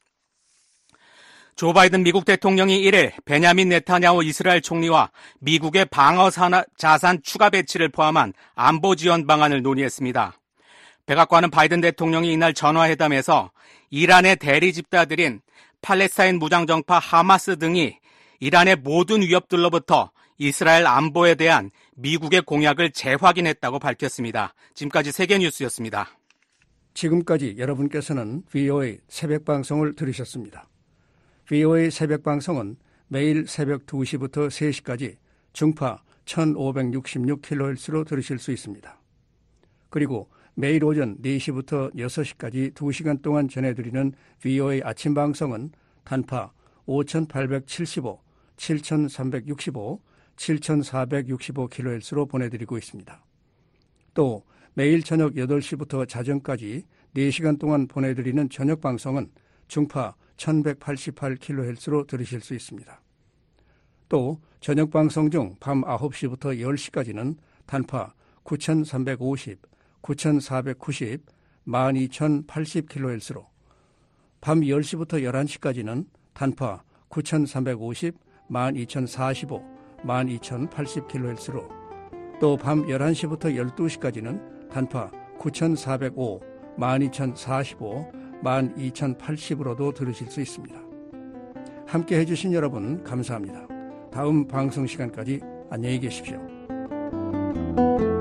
Speaker 8: 조 바이든 미국 대통령이 1일 베냐민 네타냐후 이스라엘 총리와 미국의 방어 자산 추가 배치를 포함한 안보 지원 방안을 논의했습니다. 백악관은 바이든 대통령이 이날 전화회담에서 이란의 대리 집단들인 팔레스타인 무장정파 하마스 등이 이란의 모든 위협들로부터 이스라엘 안보에 대한 미국의 공약을 재확인했다고 밝혔습니다. 지금까지 세계뉴스였습니다.
Speaker 7: 지금까지 여러분께서는 VOA 새벽방송을 들으셨습니다. VOA 새벽방송은 매일 새벽 2시부터 3시까지 중파 1566kHz로 들으실 수 있습니다. 그리고 매일 오전 4시부터 6시까지 2시간 동안 전해드리는 VOA 아침방송은 단파 5875, 7365, 7465kHz로 보내드리고 있습니다. 또 매일 저녁 8시부터 자정까지 4시간 동안 보내드리는 저녁 방송은 중파 1188kHz로 들으실 수 있습니다. 또 저녁 방송 중 밤 9시부터 10시까지는 단파 9350, 9490, 12080kHz로, 밤 10시부터 11시까지는 단파 9350, 12045, 12080kHz로, 또 밤 11시부터 12시까지는 단파 9405, 12045, 12080으로도 들으실 수 있습니다. 함께 해주신 여러분 감사합니다. 다음 방송 시간까지 안녕히 계십시오.